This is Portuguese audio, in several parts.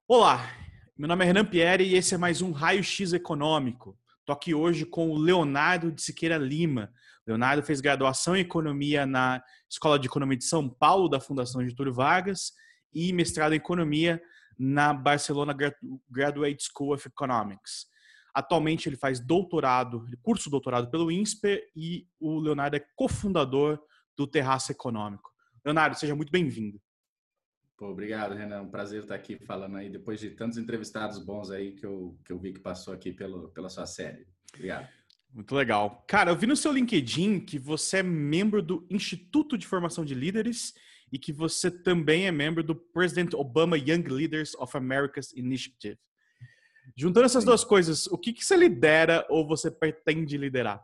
Olá, meu nome é Renan Pierre e esse é mais um Raio-X Econômico. Estou aqui hoje com o Leonardo de Siqueira Lima. Leonardo fez graduação em Economia na Escola de Economia de São Paulo, da Fundação Getúlio Vargas, e mestrado em Economia na Barcelona Graduate School of Economics. Atualmente ele faz curso doutorado pelo INSPER e o Leonardo é cofundador do Terraço Econômico. Leonardo, seja muito bem-vindo. Pô, obrigado, Renan. Um prazer estar aqui falando aí, depois de tantos entrevistados bons aí que eu vi que passou aqui pela sua série. Obrigado. Muito legal. Cara, eu vi no seu LinkedIn que você é membro do Instituto de Formação de Líderes e que você também é membro do President Obama Young Leaders of America's Initiative. Juntando essas duas coisas, o que você lidera ou você pretende liderar?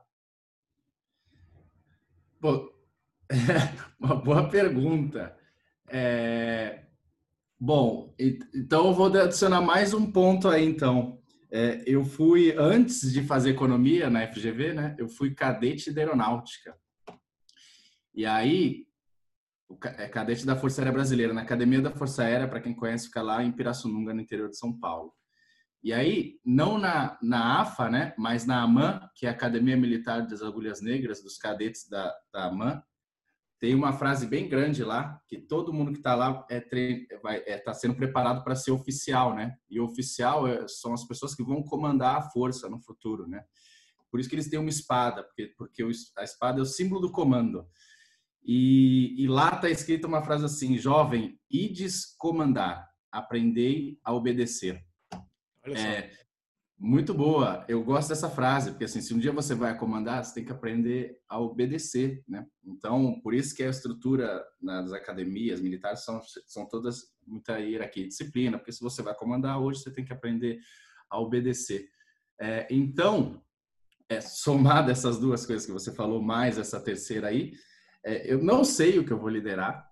Pô, uma boa pergunta. Bom, então eu vou adicionar mais um ponto aí, então. Eu fui, antes de fazer economia na FGV, né? Eu fui cadete de aeronáutica. E aí, cadete da Força Aérea Brasileira, na Academia da Força Aérea, para quem conhece, fica lá em Pirassununga, no interior de São Paulo. E aí, não na AFA, né, mas na AMAN, que é a Academia Militar das Agulhas Negras, dos cadetes da AMAN, tem uma frase bem grande lá, que todo mundo que está lá está sendo preparado para ser oficial, né? E oficial são as pessoas que vão comandar a força no futuro, né? Por isso que eles têm uma espada, porque a espada é o símbolo do comando. E lá está escrita uma frase assim: jovem, ides comandar, aprendei a obedecer. Olha só. Muito boa. Eu gosto dessa frase, porque assim, se um dia você vai comandar, você tem que aprender a obedecer, né? Então, por isso que a estrutura nas academias militares são todas muita hierarquia e disciplina, porque se você vai comandar hoje, você tem que aprender a obedecer. Então, somado essas duas coisas que você falou, mais essa terceira aí, eu não sei o que eu vou liderar,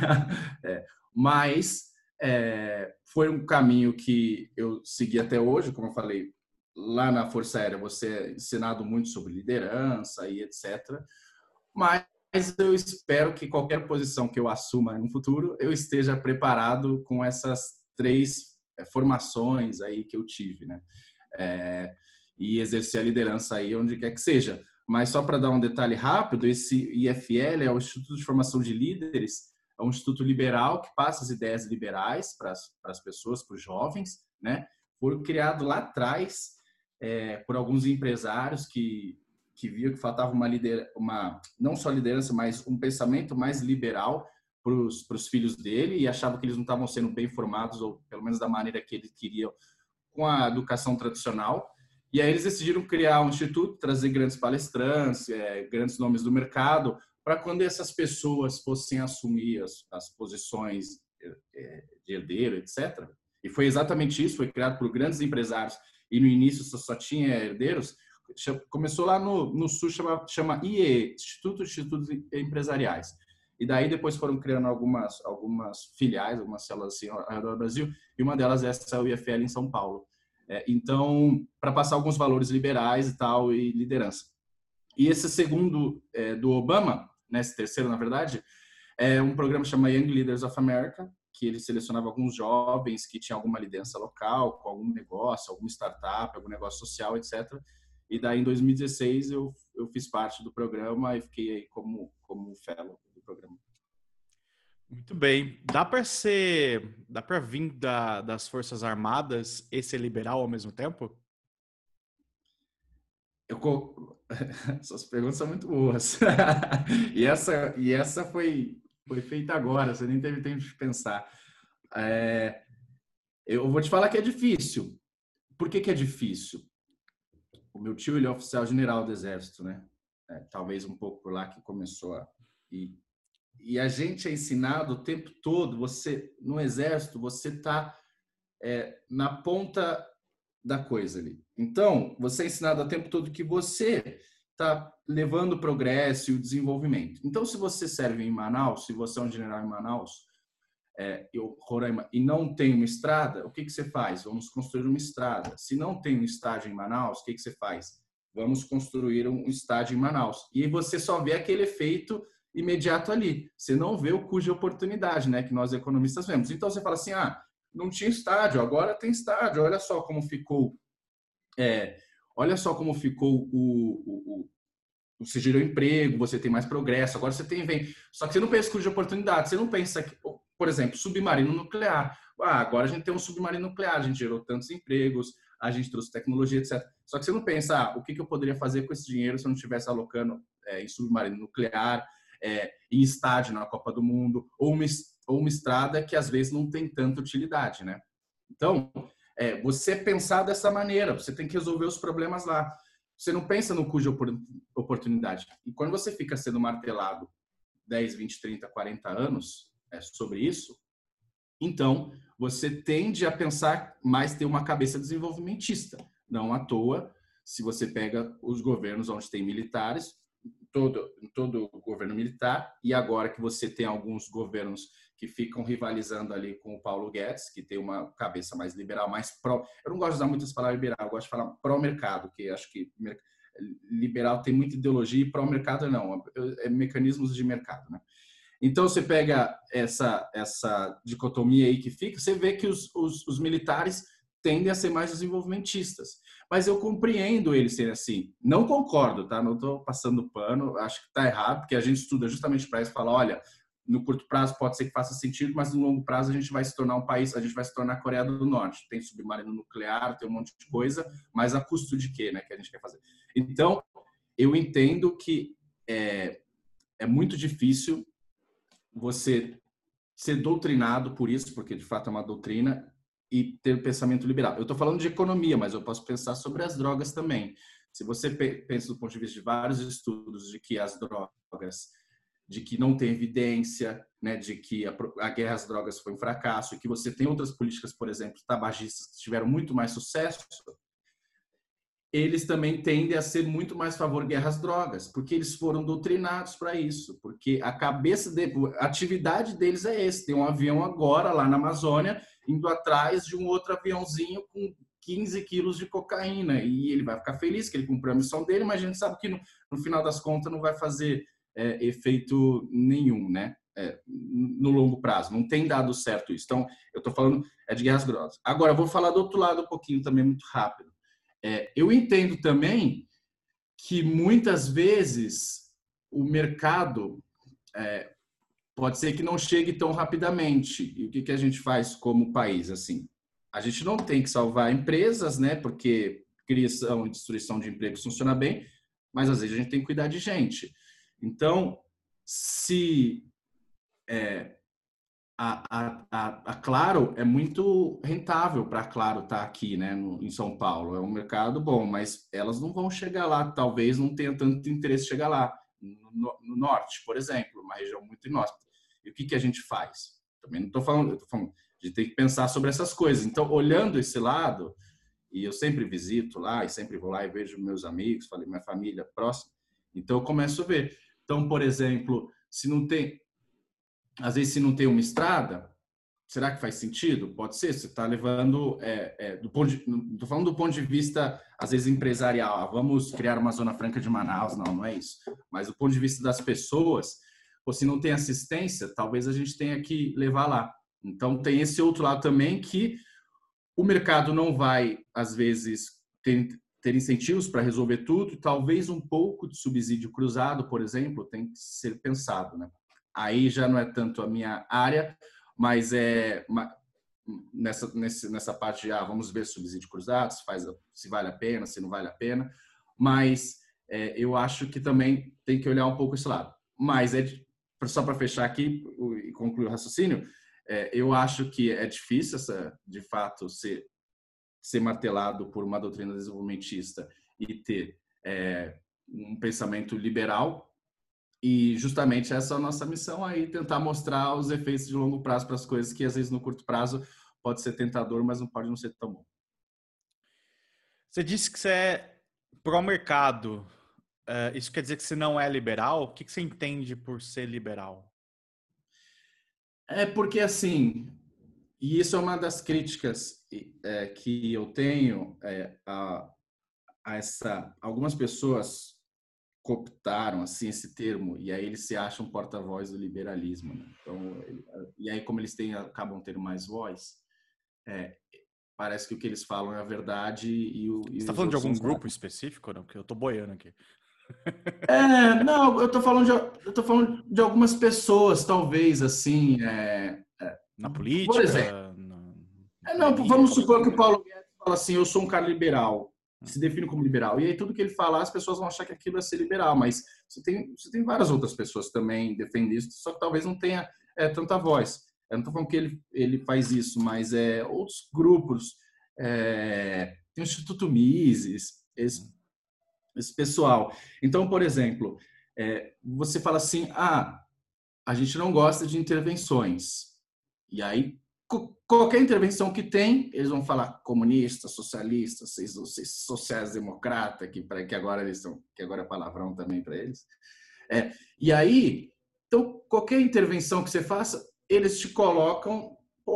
mas foi um caminho que eu segui até hoje, como eu falei, lá na Força Aérea você é ensinado muito sobre liderança e etc. Mas eu espero que qualquer posição que eu assuma no futuro, eu esteja preparado com essas três formações aí que eu tive, né? E exercer a liderança aí onde quer que seja. Mas só para dar um detalhe rápido, esse IFL é o Instituto de Formação de Líderes, é um instituto liberal que passa as ideias liberais para as pessoas, para os jovens, né? Foi criado lá atrás por alguns empresários que viam que faltava não só liderança, mas um pensamento mais liberal para os filhos dele, e achava que eles não estavam sendo bem formados, ou pelo menos da maneira que eles queriam, com a educação tradicional. E aí eles decidiram criar um instituto, trazer grandes palestrantes, grandes nomes do mercado, para quando essas pessoas fossem assumir as posições de herdeiro, etc. E foi exatamente isso, foi criado por grandes empresários, e no início só tinha herdeiros. Começou lá no Sul, chama IE, Institutos Empresariais. E daí depois foram criando algumas filiais, algumas células assim ao redor do Brasil, e uma delas é essa UFL em São Paulo. Então, para passar alguns valores liberais e tal, e liderança. E esse segundo do Obama, né, esse terceiro, na verdade, é um programa chamado Young Leaders of America, que ele selecionava alguns jovens que tinham alguma liderança local, com algum negócio, alguma startup, algum negócio social, etc. E daí, em 2016, eu fiz parte do programa e fiquei aí como fellow do programa. Muito bem. Dá para vir das Forças Armadas e ser liberal ao mesmo tempo? Essas perguntas são muito boas. e essa foi feita agora, você nem teve tempo de pensar. Eu vou te falar que é difícil. Por que é difícil? O meu tio, ele é oficial general do Exército, né? Talvez um pouco por lá que começou e a gente é ensinado o tempo todo, no Exército, você está na ponta da coisa ali. Então, você é ensinado o tempo todo que você está levando o progresso e o desenvolvimento. Então, se você serve em Manaus, se você é um general em Manaus, Roraima, e não tem uma estrada, o que você faz? Vamos construir uma estrada. Se não tem um estádio em Manaus, o que você faz? Vamos construir um estádio em Manaus. E você só vê aquele efeito imediato ali. Você não vê o custo de oportunidade, né, que nós economistas vemos. Então, você fala assim, não tinha estádio, agora tem estádio. Olha só como ficou, olha só como ficou você gerou emprego, você tem mais progresso, agora você tem vem. Só que você não pensa em custo de oportunidade, você não pensa que, por exemplo, submarino nuclear. Agora a gente tem um submarino nuclear, a gente gerou tantos empregos, a gente trouxe tecnologia, etc. Só que você não pensa, o que eu poderia fazer com esse dinheiro se eu não estivesse alocando em submarino nuclear, em estádio na Copa do Mundo, ou uma estrada que às vezes não tem tanta utilidade, né? Então, você pensar dessa maneira, você tem que resolver os problemas lá. Você não pensa no custo de oportunidade. E quando você fica sendo martelado 10, 20, 30, 40 anos sobre isso, então você tende a pensar mais ter uma cabeça desenvolvimentista. Não à toa, se você pega os governos onde tem militares, todo governo militar, e agora que você tem alguns governos que ficam rivalizando ali com o Paulo Guedes, que tem uma cabeça mais liberal, mais pró. Eu não gosto de usar muitas palavras liberal, eu gosto de falar pró-mercado, que acho que liberal tem muita ideologia e pró-mercado não, é mecanismos de mercado, né? Então você pega essa dicotomia aí que fica, você vê que os militares tendem a ser mais desenvolvimentistas. Mas eu compreendo eles serem assim. Não concordo, tá? Não estou passando pano, acho que está errado, porque a gente estuda justamente para isso, fala, olha, no curto prazo pode ser que faça sentido, mas no longo prazo a gente vai se tornar um país, a gente vai se tornar a Coreia do Norte. Tem submarino nuclear, tem um monte de coisa, mas a custo de quê, né, que a gente quer fazer? Então, eu entendo que é muito difícil você ser doutrinado por isso, porque de fato é uma doutrina, e ter um pensamento liberal. Eu estou falando de economia, mas eu posso pensar sobre as drogas também. Se você pensa do ponto de vista de vários estudos de que as drogas, de que não tem evidência, né, de que a guerra às drogas foi um fracasso, e que você tem outras políticas, por exemplo, tabagistas, que tiveram muito mais sucesso, eles também tendem a ser muito mais a favor de guerra às drogas, porque eles foram doutrinados para isso, porque a a atividade deles é esse, tem um avião agora lá na Amazônia, indo atrás de um outro aviãozinho com 15 quilos de cocaína, e ele vai ficar feliz que ele cumpriu a missão dele, mas a gente sabe que no final das contas não vai fazer efeito nenhum, né? No longo prazo, não tem dado certo isso. Então, eu estou falando de guerras drogas. Agora, eu vou falar do outro lado um pouquinho também, muito rápido. Eu entendo também que muitas vezes o mercado pode ser que não chegue tão rapidamente. E o que a gente faz como país? Assim, a gente não tem que salvar empresas, né? Porque criação e destruição de empregos funciona bem, mas às vezes a gente tem que cuidar de gente. Então, se a Claro é muito rentável para a Claro estar aqui, né, em São Paulo. É um mercado bom, mas elas não vão chegar lá, talvez não tenha tanto interesse em chegar lá. No norte, por exemplo, uma região muito inóspita. E o que a gente faz? Também não estou falando, eu estou falando, a gente tem que pensar sobre essas coisas. Então, olhando esse lado, e eu sempre visito lá, e sempre vou lá e vejo meus amigos, falei, minha família próxima, então eu começo a ver. Então, por exemplo, às vezes, se não tem uma estrada, será que faz sentido? Pode ser. Você está levando, estou falando do ponto de vista, às vezes, empresarial. Vamos criar uma zona franca de Manaus. Não, não é isso. Mas do ponto de vista das pessoas, ou se não tem assistência, talvez a gente tenha que levar lá. Então, tem esse outro lado também que o mercado não vai, às vezes, ter incentivos para resolver tudo. Talvez um pouco de subsídio cruzado, por exemplo, tem que ser pensado, né? Aí já não é tanto a minha área, mas nessa parte de vamos ver subsídio cruzado, se vale a pena, se não vale a pena. Mas eu acho que também tem que olhar um pouco esse lado. Mas só para fechar aqui e concluir o raciocínio, eu acho que é difícil, de fato, ser martelado por uma doutrina desenvolvimentista e ter um pensamento liberal. E justamente essa é a nossa missão aí, tentar mostrar os efeitos de longo prazo para as coisas que às vezes no curto prazo pode ser tentador, mas não pode não ser tão bom. Você disse que você é pró-mercado. Isso quer dizer que você não é liberal? O que você entende por ser liberal? Porque assim, e isso é uma das críticas que eu tenho a algumas pessoas cooptaram assim esse termo e aí eles se acham porta-voz do liberalismo, né? Então, e aí como eles acabam tendo mais voz, parece que o que eles falam é a verdade Você e está os falando de outros são algum os grupo maus. específico ou não? Porque eu tô boiando aqui. Não, eu tô falando de algumas pessoas, talvez, assim, Na por exemplo, política, na não, vamos elite? supor que o Paulo Guedes fala assim, eu sou um cara liberal, Hum. se define como liberal, e aí tudo que ele falar, as pessoas vão achar que aquilo é ser liberal, mas você tem várias outras pessoas que também defendem isso, só que talvez não tenha tanta voz. Eu não estou falando que ele faz isso, mas outros grupos, tem o Instituto Mises, esse pessoal. Então, por exemplo, você fala assim, a gente não gosta de intervenções. E aí, qualquer intervenção que tem, eles vão falar comunista, socialista, vocês sociais-democrata, que agora eles são, que agora é palavrão também para eles. E aí, então, qualquer intervenção que você faça, eles te colocam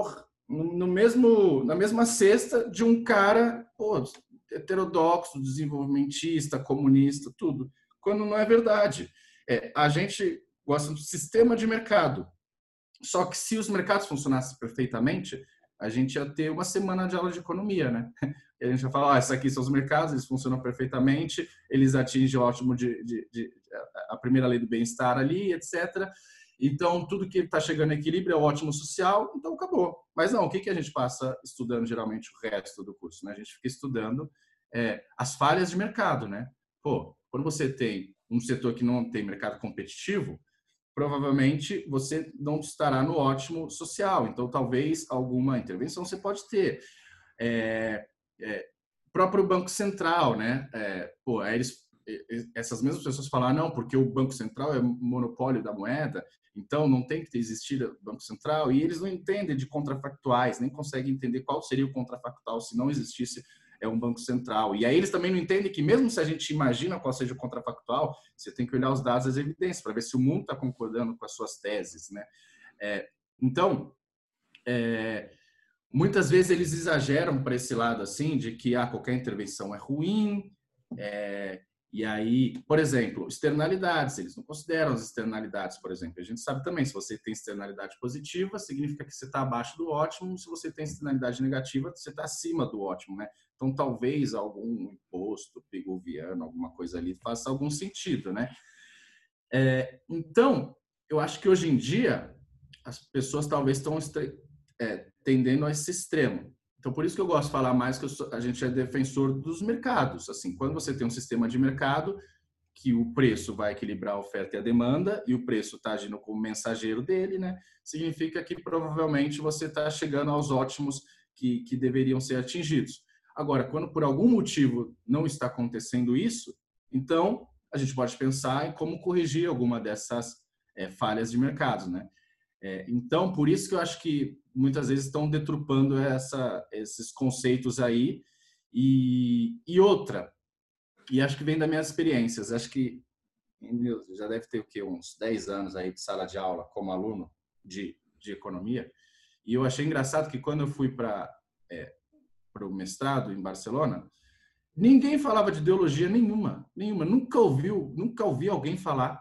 na mesma cesta de um cara heterodoxo, desenvolvimentista, comunista, tudo. Quando não é verdade. A gente gosta do sistema de mercado. Só que se os mercados funcionassem perfeitamente, a gente ia ter uma semana de aula de economia, né? E a gente vai falar, esses aqui são os mercados, eles funcionam perfeitamente, eles atingem o ótimo a primeira lei do bem-estar ali, etc. Então, tudo que está chegando em equilíbrio é o ótimo social, então acabou. Mas não, o que a gente passa estudando geralmente o resto do curso? Né? A gente fica estudando as falhas de mercado, né? Quando você tem um setor que não tem mercado competitivo, provavelmente você não estará no ótimo social. Então, talvez alguma intervenção você pode ter. Próprio Banco Central, né? Essas mesmas pessoas falam, não, porque o Banco Central é monopólio da moeda, então não tem que existir o Banco Central, e eles não entendem de contrafactuais, nem conseguem entender qual seria o contrafactual se não existisse um Banco Central. E aí eles também não entendem que mesmo se a gente imagina qual seja o contrafactual, você tem que olhar os dados e as evidências para ver se o mundo está concordando com as suas teses, né? Então, muitas vezes eles exageram para esse lado assim de que qualquer intervenção é ruim, e aí, por exemplo, externalidades, eles não consideram as externalidades, por exemplo. A gente sabe também, se você tem externalidade positiva, significa que você está abaixo do ótimo, se você tem externalidade negativa, você está acima do ótimo, né? Então, talvez algum imposto pigoviano, alguma coisa ali, faça algum sentido, né? Então, eu acho que hoje em dia, as pessoas talvez estão tendendo a esse extremo. Então, por isso que eu gosto de falar mais que a gente é defensor dos mercados. Assim, quando você tem um sistema de mercado, que o preço vai equilibrar a oferta e a demanda, e o preço está agindo como mensageiro dele, né? Significa que provavelmente você está chegando aos ótimos que deveriam ser atingidos. Agora, quando por algum motivo não está acontecendo isso, então a gente pode pensar em como corrigir alguma dessas falhas de mercado, né? Então, por isso que eu acho que muitas vezes estão deturpando esses conceitos aí. E outra, e acho que vem das minhas experiências, acho que já deve ter o quê? Uns 10 anos aí de sala de aula como aluno de economia, e eu achei engraçado que quando eu fui para o mestrado em Barcelona, ninguém falava de ideologia nenhuma, nunca ouvi alguém falar,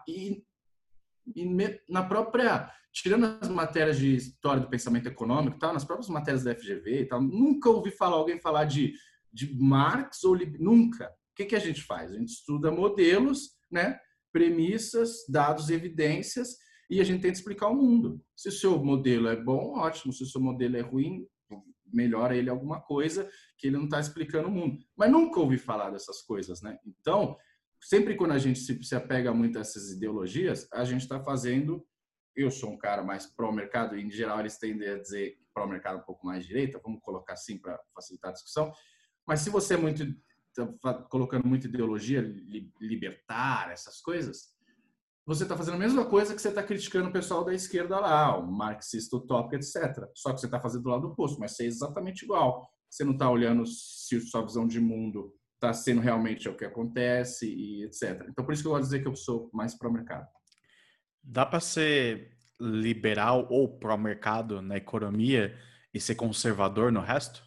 na própria, tirando as matérias de história do pensamento econômico, tal, nas próprias matérias da FGV e tal, nunca ouvi alguém falar de Marx ou nunca. O que a gente faz? A gente estuda modelos, né, premissas, dados, evidências, e a gente tenta explicar o mundo. Se o seu modelo é bom, ótimo. Se o seu modelo é ruim, melhora ele alguma coisa que ele não está explicando o mundo. Mas nunca ouvi falar dessas coisas, né? Então, sempre quando a gente se apega muito a essas ideologias, a gente está fazendo. Eu sou um cara mais pró-mercado, e em geral eles tendem a dizer pró-mercado um pouco mais direita, vamos colocar assim para facilitar a discussão. Mas se você é muito colocando muita ideologia libertária, essas coisas, você está fazendo a mesma coisa que você está criticando o pessoal da esquerda lá, o marxista utópico, etc. Só que você está fazendo do lado oposto, mas você é exatamente igual. Você não está olhando se sua visão de mundo está sendo realmente o que acontece e etc. Então, por isso que eu vou dizer que eu sou mais pró-mercado. Dá para ser liberal ou pró-mercado na economia e ser conservador no resto?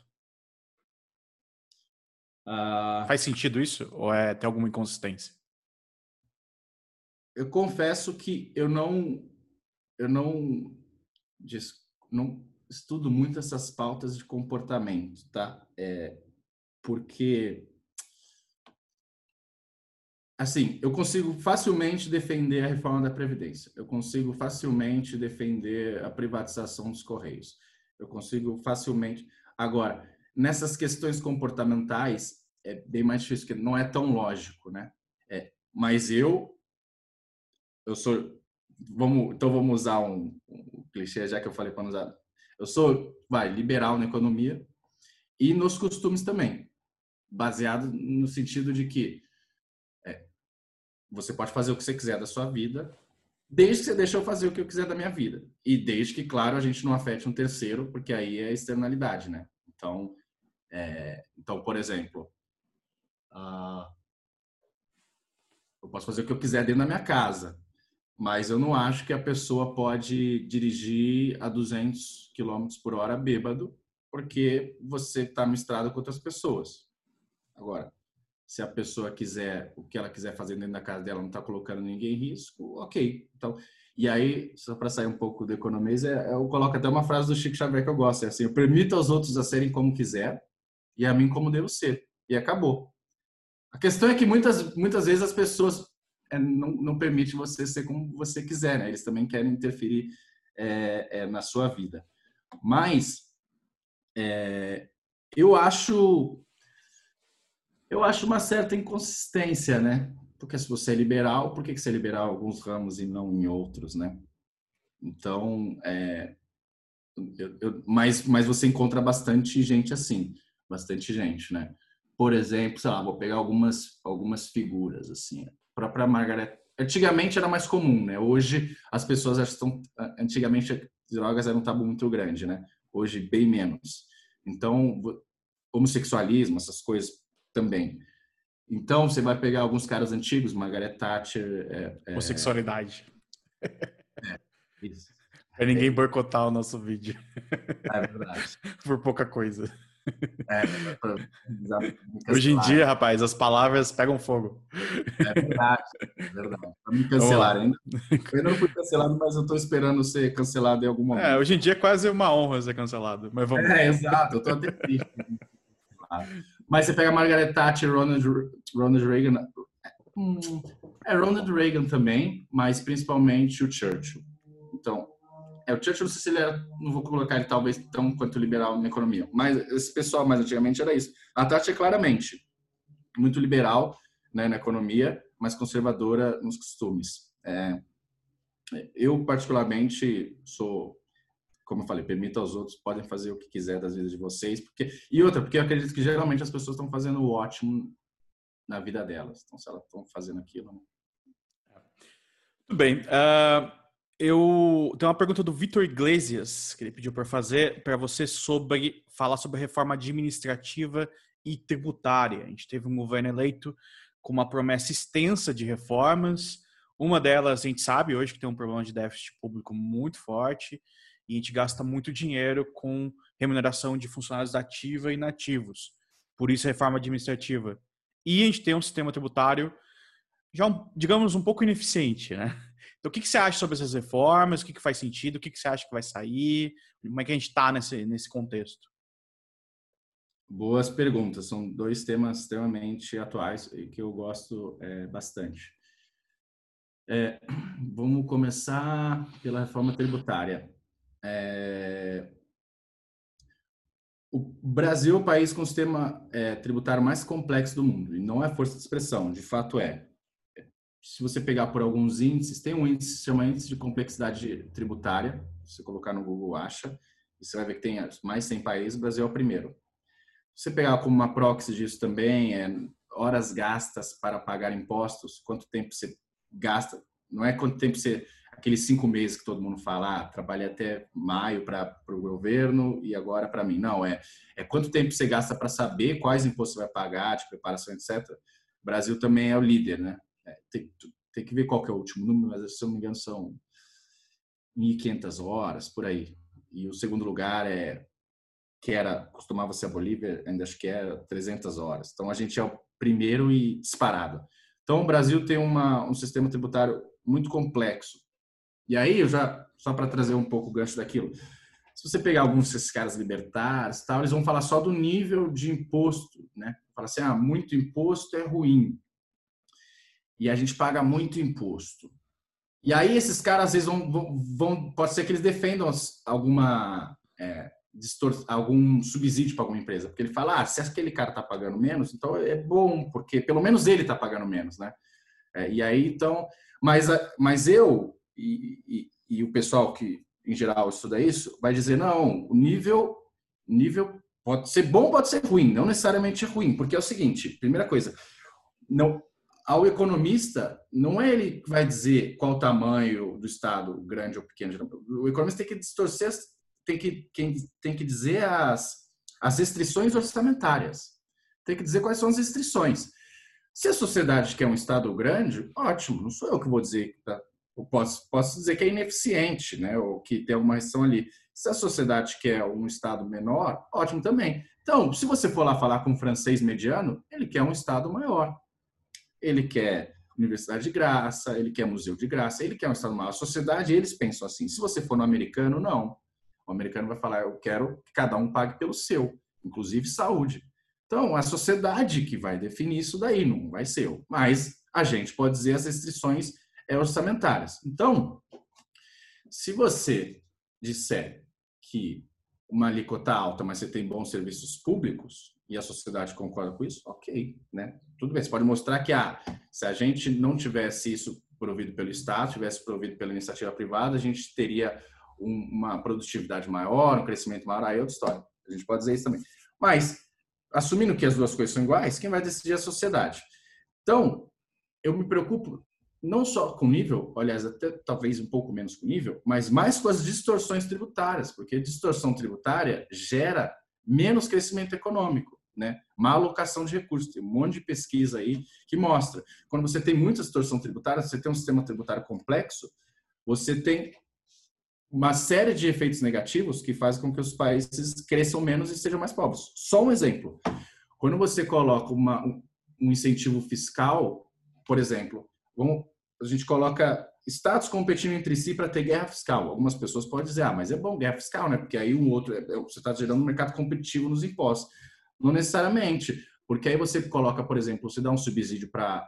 Faz sentido isso? Ou tem alguma inconsistência? Eu confesso que eu não estudo muito essas pautas de comportamento, tá? Porque, assim, eu consigo facilmente defender a reforma da Previdência. Eu consigo facilmente defender a privatização dos Correios. Eu consigo facilmente... Agora, nessas questões comportamentais, é bem mais difícil, porque não é tão lógico, né? Mas eu sou... Vamos usar um clichê, já que eu falei para não usar. Eu sou, liberal na economia e nos costumes também, baseado no sentido de que você pode fazer o que você quiser da sua vida, desde que você deixe eu fazer o que eu quiser da minha vida. E desde que, claro, a gente não afete um terceiro, porque aí é externalidade, né? Então, por exemplo, eu posso fazer o que eu quiser dentro da minha casa, mas eu não acho que a pessoa pode dirigir a 200 quilômetros por hora bêbado, porque você está misturado com outras pessoas. Agora, se a pessoa quiser, o que ela quiser fazer dentro da casa dela, não está colocando ninguém em risco, ok. Então, e aí, só para sair um pouco do economês, eu coloco até uma frase do Chico Xavier que eu gosto, é assim: eu permito aos outros a serem como quiser e a mim como devo ser. E acabou. A questão é que muitas vezes as pessoas não permitem você ser como você quiser, né? Eles também querem interferir na sua vida. Mas eu acho uma certa inconsistência, né? Porque se você é liberal, por que você é liberal em alguns ramos e não em outros, né? Então, mas você encontra bastante gente assim, bastante gente, né? Por exemplo, sei lá, vou pegar algumas figuras assim. A própria Margaret, antigamente era mais comum, né? Hoje as pessoas antigamente drogas eram um tabu muito grande, né? Hoje bem menos. Então, homossexualismo, essas coisas também. Então, você vai pegar alguns caras antigos, Margaret Thatcher... Homossexualidade. Isso. Pra ninguém boicotar o nosso vídeo. É verdade. Por pouca coisa. Pra Hoje em dia, rapaz, as palavras pegam fogo. É verdade, é verdade. Pra me Vamos cancelar lá. ainda. Eu ainda não fui cancelado, mas eu tô esperando ser cancelado em algum momento. Hoje em dia é quase uma honra ser cancelado, mas vamos lá. Exato. Eu tô até triste. Mas você pega Margaret Thatcher, Ronald Reagan... Ronald Reagan também, mas principalmente o Churchill. Então, o Churchill, não sei se ele era, não vou colocar ele talvez tão quanto liberal na economia, mas esse pessoal mais antigamente era isso. A Thatcher claramente muito liberal, né, na economia, mas conservadora nos costumes. Eu particularmente sou, como eu falei, permito aos outros, podem fazer o que quiser das vidas de vocês, porque eu acredito que geralmente as pessoas estão fazendo o ótimo na vida delas. Então, se elas estão fazendo aquilo, né? Tudo bem. Eu tenho uma pergunta do Vitor Iglesias, que ele pediu para fazer para você falar sobre a reforma administrativa e tributária. A gente teve um governo eleito com uma promessa extensa de reformas. Uma delas, a gente sabe hoje que tem um problema de déficit público muito forte e a gente gasta muito dinheiro com remuneração de funcionários ativos e inativos. Por isso, a reforma administrativa. E a gente tem um sistema tributário já, digamos, um pouco ineficiente, né? Então, o que você acha sobre essas reformas? O que faz sentido? O que você acha que vai sair? Como é que a gente está nesse contexto? Boas perguntas. São dois temas extremamente atuais e que eu gosto bastante. Vamos começar pela reforma tributária. O Brasil é o país com o sistema tributário mais complexo do mundo, e não é força de expressão, de fato é. Se você pegar por alguns índices, tem um índice que se chama Índice de Complexidade Tributária, se você colocar no Google, acha, e você vai ver que tem mais de 100 países, o Brasil é o primeiro. Se você pegar como uma proxy disso também, horas gastas para pagar impostos, quanto tempo você gasta, não é quanto tempo você... Aqueles 5 meses que todo mundo fala, trabalhei até maio para o governo e agora para mim. Não, é quanto tempo você gasta para saber quais impostos você vai pagar, de preparação, etc. O Brasil também é o líder, né? Tem que ver qual que é o último número, mas se eu não me engano são 1.500 horas, por aí. E o segundo lugar costumava ser a Bolívia, ainda acho que era 300 horas. Então a gente é o primeiro e disparado. Então o Brasil tem um sistema tributário muito complexo. E aí, só para trazer um pouco o gancho daquilo, Se você pegar alguns desses caras libertários, tal, eles vão falar só do nível de imposto, né? Fala assim, muito imposto é ruim. E a gente paga muito imposto. E aí esses caras às vezes pode ser que eles defendam algum subsídio para alguma empresa, porque ele fala, se aquele cara está pagando menos, então é bom, porque pelo menos ele está pagando menos, né? E aí então, mas eu e o pessoal que em geral estuda isso vai dizer não, o nível pode ser bom, pode ser ruim, não necessariamente ruim, porque é o seguinte, primeira coisa, não ao economista, não é ele que vai dizer qual o tamanho do Estado, grande ou pequeno. O economista tem que distorcer, tem que dizer as restrições orçamentárias. Tem que dizer quais são as restrições. Se a sociedade quer um Estado grande, ótimo, não sou eu que vou dizer. Eu posso dizer que é ineficiente, né? Ou que tem alguma restrição ali. Se a sociedade quer um Estado menor, ótimo também. Então, se você for lá falar com um francês mediano, ele quer um Estado maior. Ele quer universidade de graça, ele quer museu de graça, ele quer um Estado maior. A sociedade, eles pensam assim. Se você for no americano, não. O americano vai falar, eu quero que cada um pague pelo seu, inclusive saúde. Então, a sociedade que vai definir isso daí, não vai ser eu. Mas a gente pode dizer as restrições orçamentárias. Então, se você disser que uma alíquota alta, mas você tem bons serviços públicos, e a sociedade concorda com isso, ok, né? Tudo bem, você pode mostrar que se a gente não tivesse isso provido pelo Estado, tivesse provido pela iniciativa privada, a gente teria uma produtividade maior, um crescimento maior, aí é outra história. A gente pode dizer isso também. Mas, assumindo que as duas coisas são iguais, quem vai decidir é a sociedade. Então, eu me preocupo não só com o nível, aliás, até talvez um pouco menos com o nível, mas mais com as distorções tributárias, porque distorção tributária gera menos crescimento econômico, né? Má alocação de recursos. Tem um monte de pesquisa aí que mostra. Quando você tem muita distorção tributária, você tem um sistema tributário complexo, você tem uma série de efeitos negativos que fazem com que os países cresçam menos e sejam mais pobres. Só um exemplo. Quando você coloca um incentivo fiscal, por exemplo, a gente coloca estados competindo entre si para ter guerra fiscal. Algumas pessoas podem dizer, mas é bom guerra fiscal, né? Porque aí você está gerando um mercado competitivo nos impostos. Não necessariamente, porque aí você coloca, por exemplo, você dá um subsídio para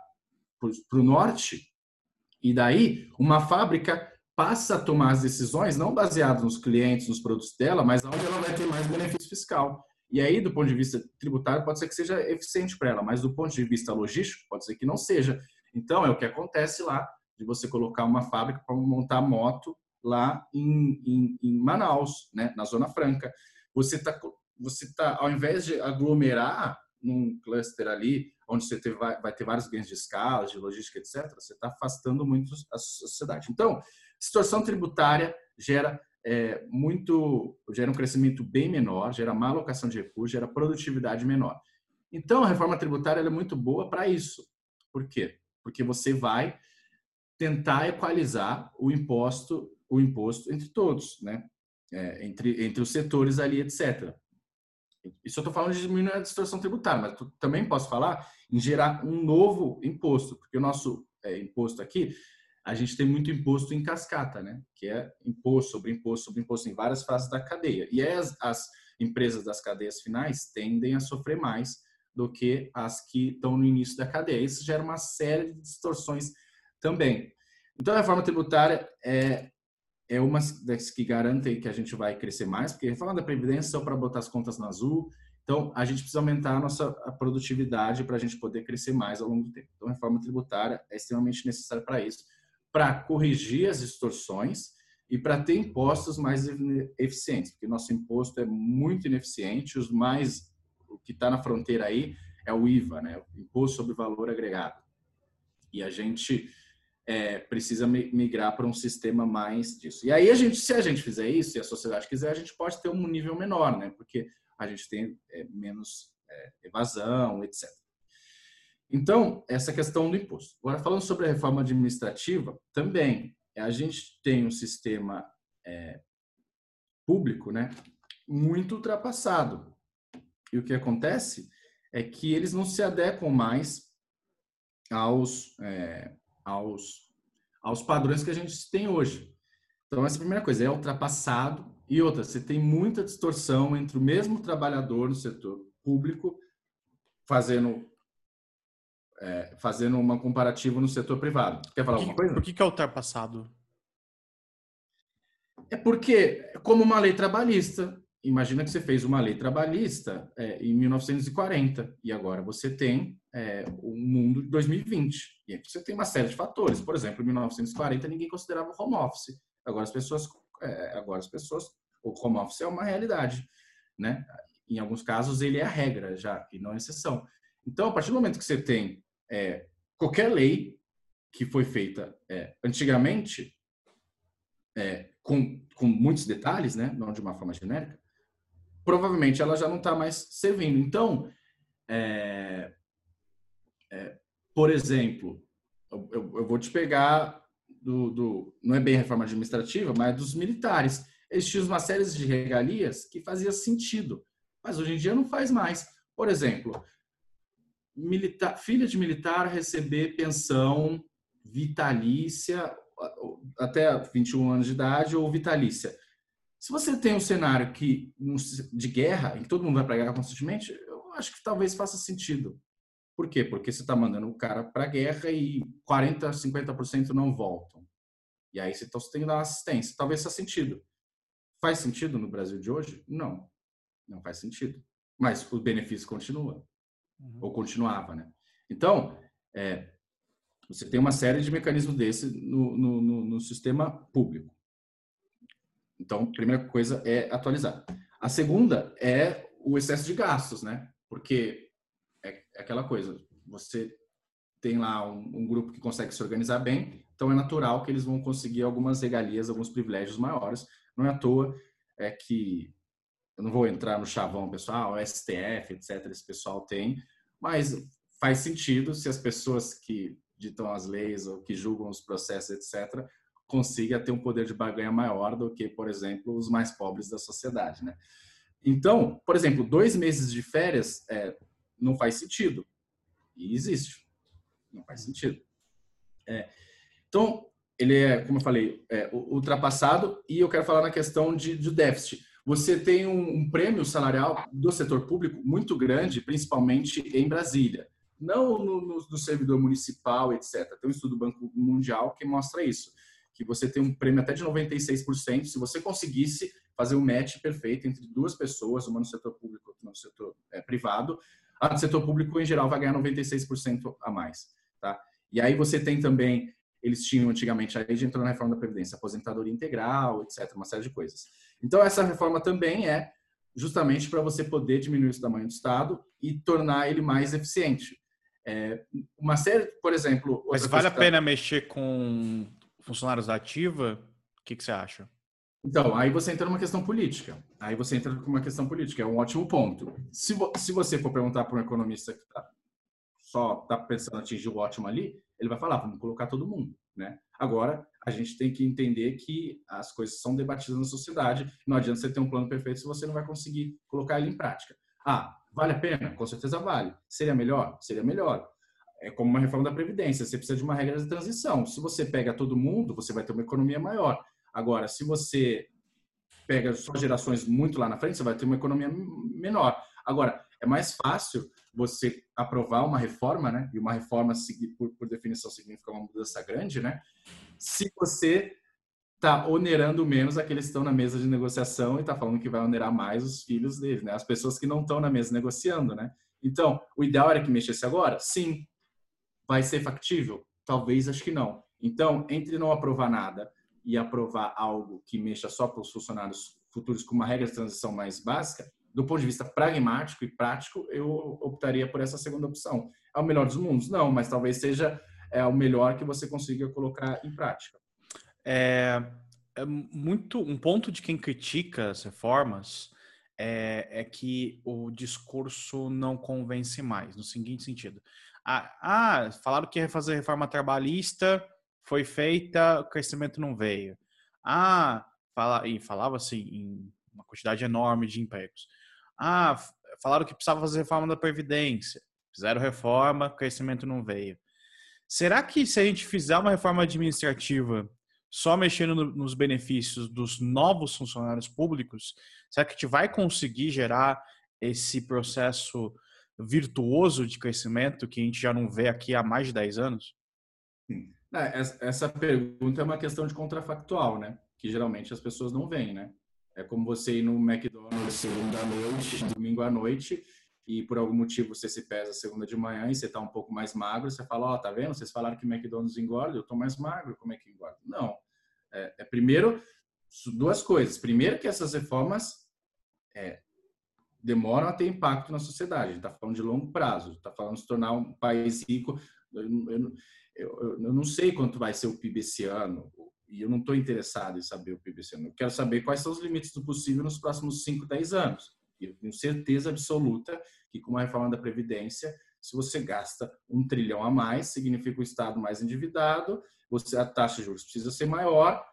o norte, e daí uma fábrica passa a tomar as decisões não baseadas nos clientes, nos produtos dela, mas onde ela vai ter mais benefício fiscal. E aí, do ponto de vista tributário, pode ser que seja eficiente para ela, mas do ponto de vista logístico, pode ser que não seja. Então, é o que acontece lá, de você colocar uma fábrica para montar moto lá em Manaus, né, na Zona Franca. Você tá, ao invés de aglomerar num cluster ali, onde você vai ter vários ganhos de escala, de logística, etc., você está afastando muito a sociedade. Então, distorção tributária gera um crescimento bem menor, gera má alocação de recursos, gera produtividade menor. Então, a reforma tributária é muito boa para isso. Por quê? Porque você vai tentar equalizar o imposto entre todos, né? Entre os setores ali, etc. Isso eu estou falando de diminuir a distorção tributária, mas também posso falar em gerar um novo imposto, porque o nosso imposto aqui, a gente tem muito imposto em cascata, né? Que é imposto sobre imposto sobre imposto em várias fases da cadeia. E aí as empresas das cadeias finais tendem a sofrer mais do que as que estão no início da cadeia. Isso gera uma série de distorções também. Então, a reforma tributária é uma das que garantem que a gente vai crescer mais, porque a reforma da Previdência só para botar as contas na azul. Então, a gente precisa aumentar a nossa produtividade para a gente poder crescer mais ao longo do tempo. Então, a reforma tributária é extremamente necessária para isso, para corrigir as distorções e para ter impostos mais eficientes, porque nosso imposto é muito ineficiente, o que está na fronteira aí é o IVA, né? O Imposto sobre Valor Agregado. E a gente precisa migrar para um sistema mais disso. E aí, se a gente fizer isso, e a sociedade quiser, a gente pode ter um nível menor, né? Porque a gente tem menos evasão, etc. Então, essa questão do imposto. Agora, falando sobre a reforma administrativa, também a gente tem um sistema público, né, muito ultrapassado. E o que acontece é que eles não se adequam mais aos padrões que a gente tem hoje. Então, essa é a primeira coisa, é ultrapassado E outra, você tem muita distorção entre o mesmo trabalhador no setor público fazendo uma comparativa no setor privado. Quer falar alguma coisa? Por que é ultrapassado? É porque, como uma lei trabalhista, imagina que você fez uma lei trabalhista em 1940 e agora você tem o mundo de 2020. E aí você tem uma série de fatores. Por exemplo, em 1940 ninguém considerava o home office. Agora as pessoas, o home office é uma realidade, né? Em alguns casos ele é a regra já e não a exceção. Então, a partir do momento que você tem qualquer lei que foi feita antigamente com muitos detalhes, né, não de uma forma genérica, provavelmente ela já não está mais servindo. Então, por exemplo, eu vou te pegar não é bem reforma administrativa, mas dos militares. Eles tinham uma série de regalias que fazia sentido, mas hoje em dia não faz mais. Por exemplo, filha de militar receber pensão vitalícia até 21 anos de idade ou vitalícia. Se você tem um cenário de guerra, em que todo mundo vai para a guerra constantemente, eu acho que talvez faça sentido. Por quê? Porque você está mandando o cara para a guerra e 40%, 50% não voltam. E aí você tem que dar uma assistência. Talvez faça sentido. Faz sentido no Brasil de hoje? Não. Não faz sentido. Mas o benefício continua. Ou continuava, né? Então, você tem uma série de mecanismos desse no sistema público. Então, a primeira coisa é atualizar. A segunda é o excesso de gastos, né? Porque é aquela coisa, você tem lá um grupo que consegue se organizar bem, então é natural que eles vão conseguir algumas regalias, alguns privilégios maiores. Não é à toa que eu não vou entrar no chavão pessoal, STF, etc. Esse pessoal tem, mas faz sentido se as pessoas que ditam as leis ou que julgam os processos, etc., consiga ter um poder de barganha maior do que, por exemplo, os mais pobres da sociedade, né? Então, por exemplo, 2 meses de férias não faz sentido. E existe. Não faz sentido. Então, ele como eu falei, ultrapassado. E eu quero falar na questão de déficit. Você tem um prêmio salarial do setor público muito grande, principalmente em Brasília. Não no servidor municipal, etc. Tem um estudo do Banco Mundial que mostra isso, que você tem um prêmio até de 96%, se você conseguisse fazer um match perfeito entre 2 pessoas, uma no setor público e outra no setor privado. A do setor público, em geral, vai ganhar 96% a mais. Tá? E aí você tem também, eles tinham antigamente, aí já entrou na reforma da Previdência, aposentadoria integral, etc., uma série de coisas. Então, essa reforma também é justamente para você poder diminuir o tamanho do Estado e tornar ele mais eficiente. Uma série, por exemplo... Mas vale a pena mexer com funcionários da ativa? O que você acha? Então, aí você entra numa questão política. É um ótimo ponto. Se você for perguntar para um economista que só está pensando em atingir o ótimo ali, ele vai falar, vamos colocar todo mundo, né? Agora, a gente tem que entender que as coisas são debatidas na sociedade. Não adianta você ter um plano perfeito se você não vai conseguir colocar ele em prática. Vale a pena? Com certeza vale. Seria melhor? Seria melhor. É como uma reforma da Previdência. Você precisa de uma regra de transição. Se você pega todo mundo, você vai ter uma economia maior. Agora, se você pega só gerações muito lá na frente, você vai ter uma economia menor. Agora, é mais fácil você aprovar uma reforma, né? E uma reforma, por definição, significa uma mudança grande, né? Se você está onerando menos aqueles que estão na mesa de negociação e está falando que vai onerar mais os filhos deles, né? As pessoas que não estão na mesa negociando, né? Então, o ideal era que mexesse agora? Sim. Vai ser factível? Talvez, acho que não. Então, entre não aprovar nada e aprovar algo que mexa só para os funcionários futuros com uma regra de transição mais básica, do ponto de vista pragmático e prático, eu optaria por essa segunda opção. É o melhor dos mundos? Não, mas talvez seja o melhor que você consiga colocar em prática. Muito um ponto de quem critica as reformas é que o discurso não convence mais, no seguinte sentido. Falaram que ia fazer reforma trabalhista, foi feita, o crescimento não veio. Falava-se em uma quantidade enorme de empregos. Falaram que precisava fazer reforma da Previdência. Fizeram reforma, o crescimento não veio. Será que se a gente fizer uma reforma administrativa, só mexendo nos benefícios dos novos funcionários públicos, será que a gente vai conseguir gerar esse processo virtuoso de crescimento que a gente já não vê aqui há mais de 10 anos? Essa pergunta é uma questão de contrafactual, né? Que geralmente as pessoas não veem, né? É como você ir no McDonald's segunda à noite, domingo à noite, e por algum motivo você se pesa segunda de manhã e você está um pouco mais magro, você fala, ó, tá vendo? Vocês falaram que McDonald's engorda, eu tô mais magro, como é que engorda? Não. Primeiro, duas coisas. Primeiro que essas reformas demoram a ter impacto na sociedade. A gente está falando de longo prazo, está falando de se tornar um país rico. Eu não sei quanto vai ser o PIB esse ano, e eu não estou interessado em saber o PIB esse ano. Eu quero saber quais são os limites do possível nos próximos 5, 10 anos. E eu tenho certeza absoluta que, com a reforma da Previdência, se você gasta 1 trilhão a mais, significa o Estado mais endividado, a taxa de juros precisa ser maior,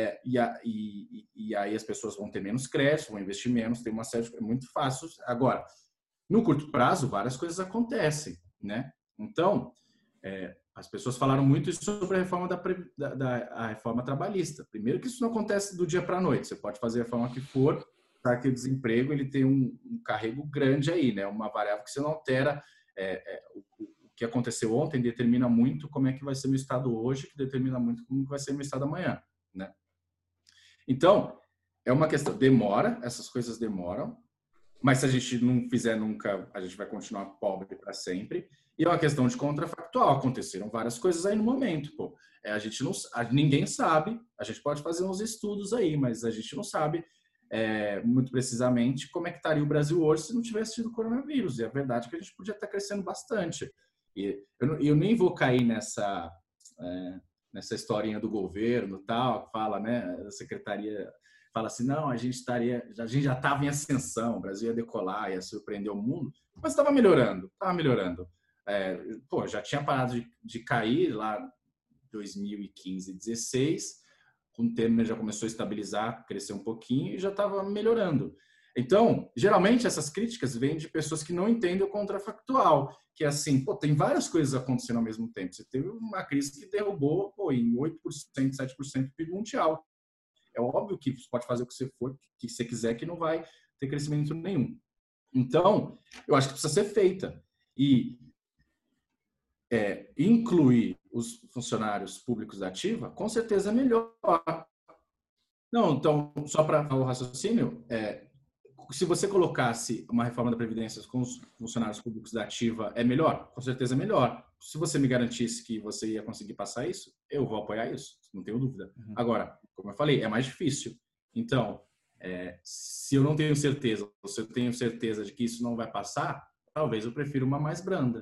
e aí as pessoas vão ter menos crédito, vão investir menos, tem uma série de coisas muito fácil. Agora, no curto prazo, várias coisas acontecem, né? Então, as pessoas falaram muito sobre a reforma a reforma trabalhista. Primeiro que isso não acontece do dia para a noite. Você pode fazer a reforma que for, tá? Que o desemprego ele tem um carrego grande aí, né? Uma variável que você não altera. O que aconteceu ontem determina muito como é que vai ser meu estado hoje, que determina muito como vai ser meu estado amanhã, né? Então, é uma questão, demora, essas coisas demoram, mas se a gente não fizer nunca, a gente vai continuar pobre para sempre. E é uma questão de contrafactual, aconteceram várias coisas aí no momento, pô. A gente não, ninguém sabe, a gente pode fazer uns estudos aí, mas a gente não sabe muito precisamente como é que estaria o Brasil hoje se não tivesse tido coronavírus. E a verdade é que a gente podia estar crescendo bastante. E eu nem vou cair nessa historinha do governo, tal, fala, né, da secretaria, fala assim, não, a gente já estava em ascensão, o Brasil ia decolar, ia surpreender o mundo, mas estava melhorando. Já tinha parado de cair lá em 2015, 2016, com o Temer já começou a estabilizar, crescer um pouquinho e já estava melhorando. Então, geralmente essas críticas vêm de pessoas que não entendem o contrafactual, que é assim, tem várias coisas acontecendo ao mesmo tempo. Você teve uma crise que derrubou em 8%, 7% do PIB mundial. É óbvio que você pode fazer o que você for, que você quiser, que não vai ter crescimento nenhum. Então, eu acho que precisa ser feita. E incluir os funcionários públicos da ativa, com certeza é melhor. Não, então, só para o raciocínio, se você colocasse uma reforma da Previdência com os funcionários públicos da ativa, é melhor? Com certeza é melhor. Se você me garantisse que você ia conseguir passar isso, eu vou apoiar isso, não tenho dúvida. Uhum. Agora, como eu falei, é mais difícil. Então, se eu não tenho certeza, ou se eu tenho certeza de que isso não vai passar, talvez eu prefira uma mais branda.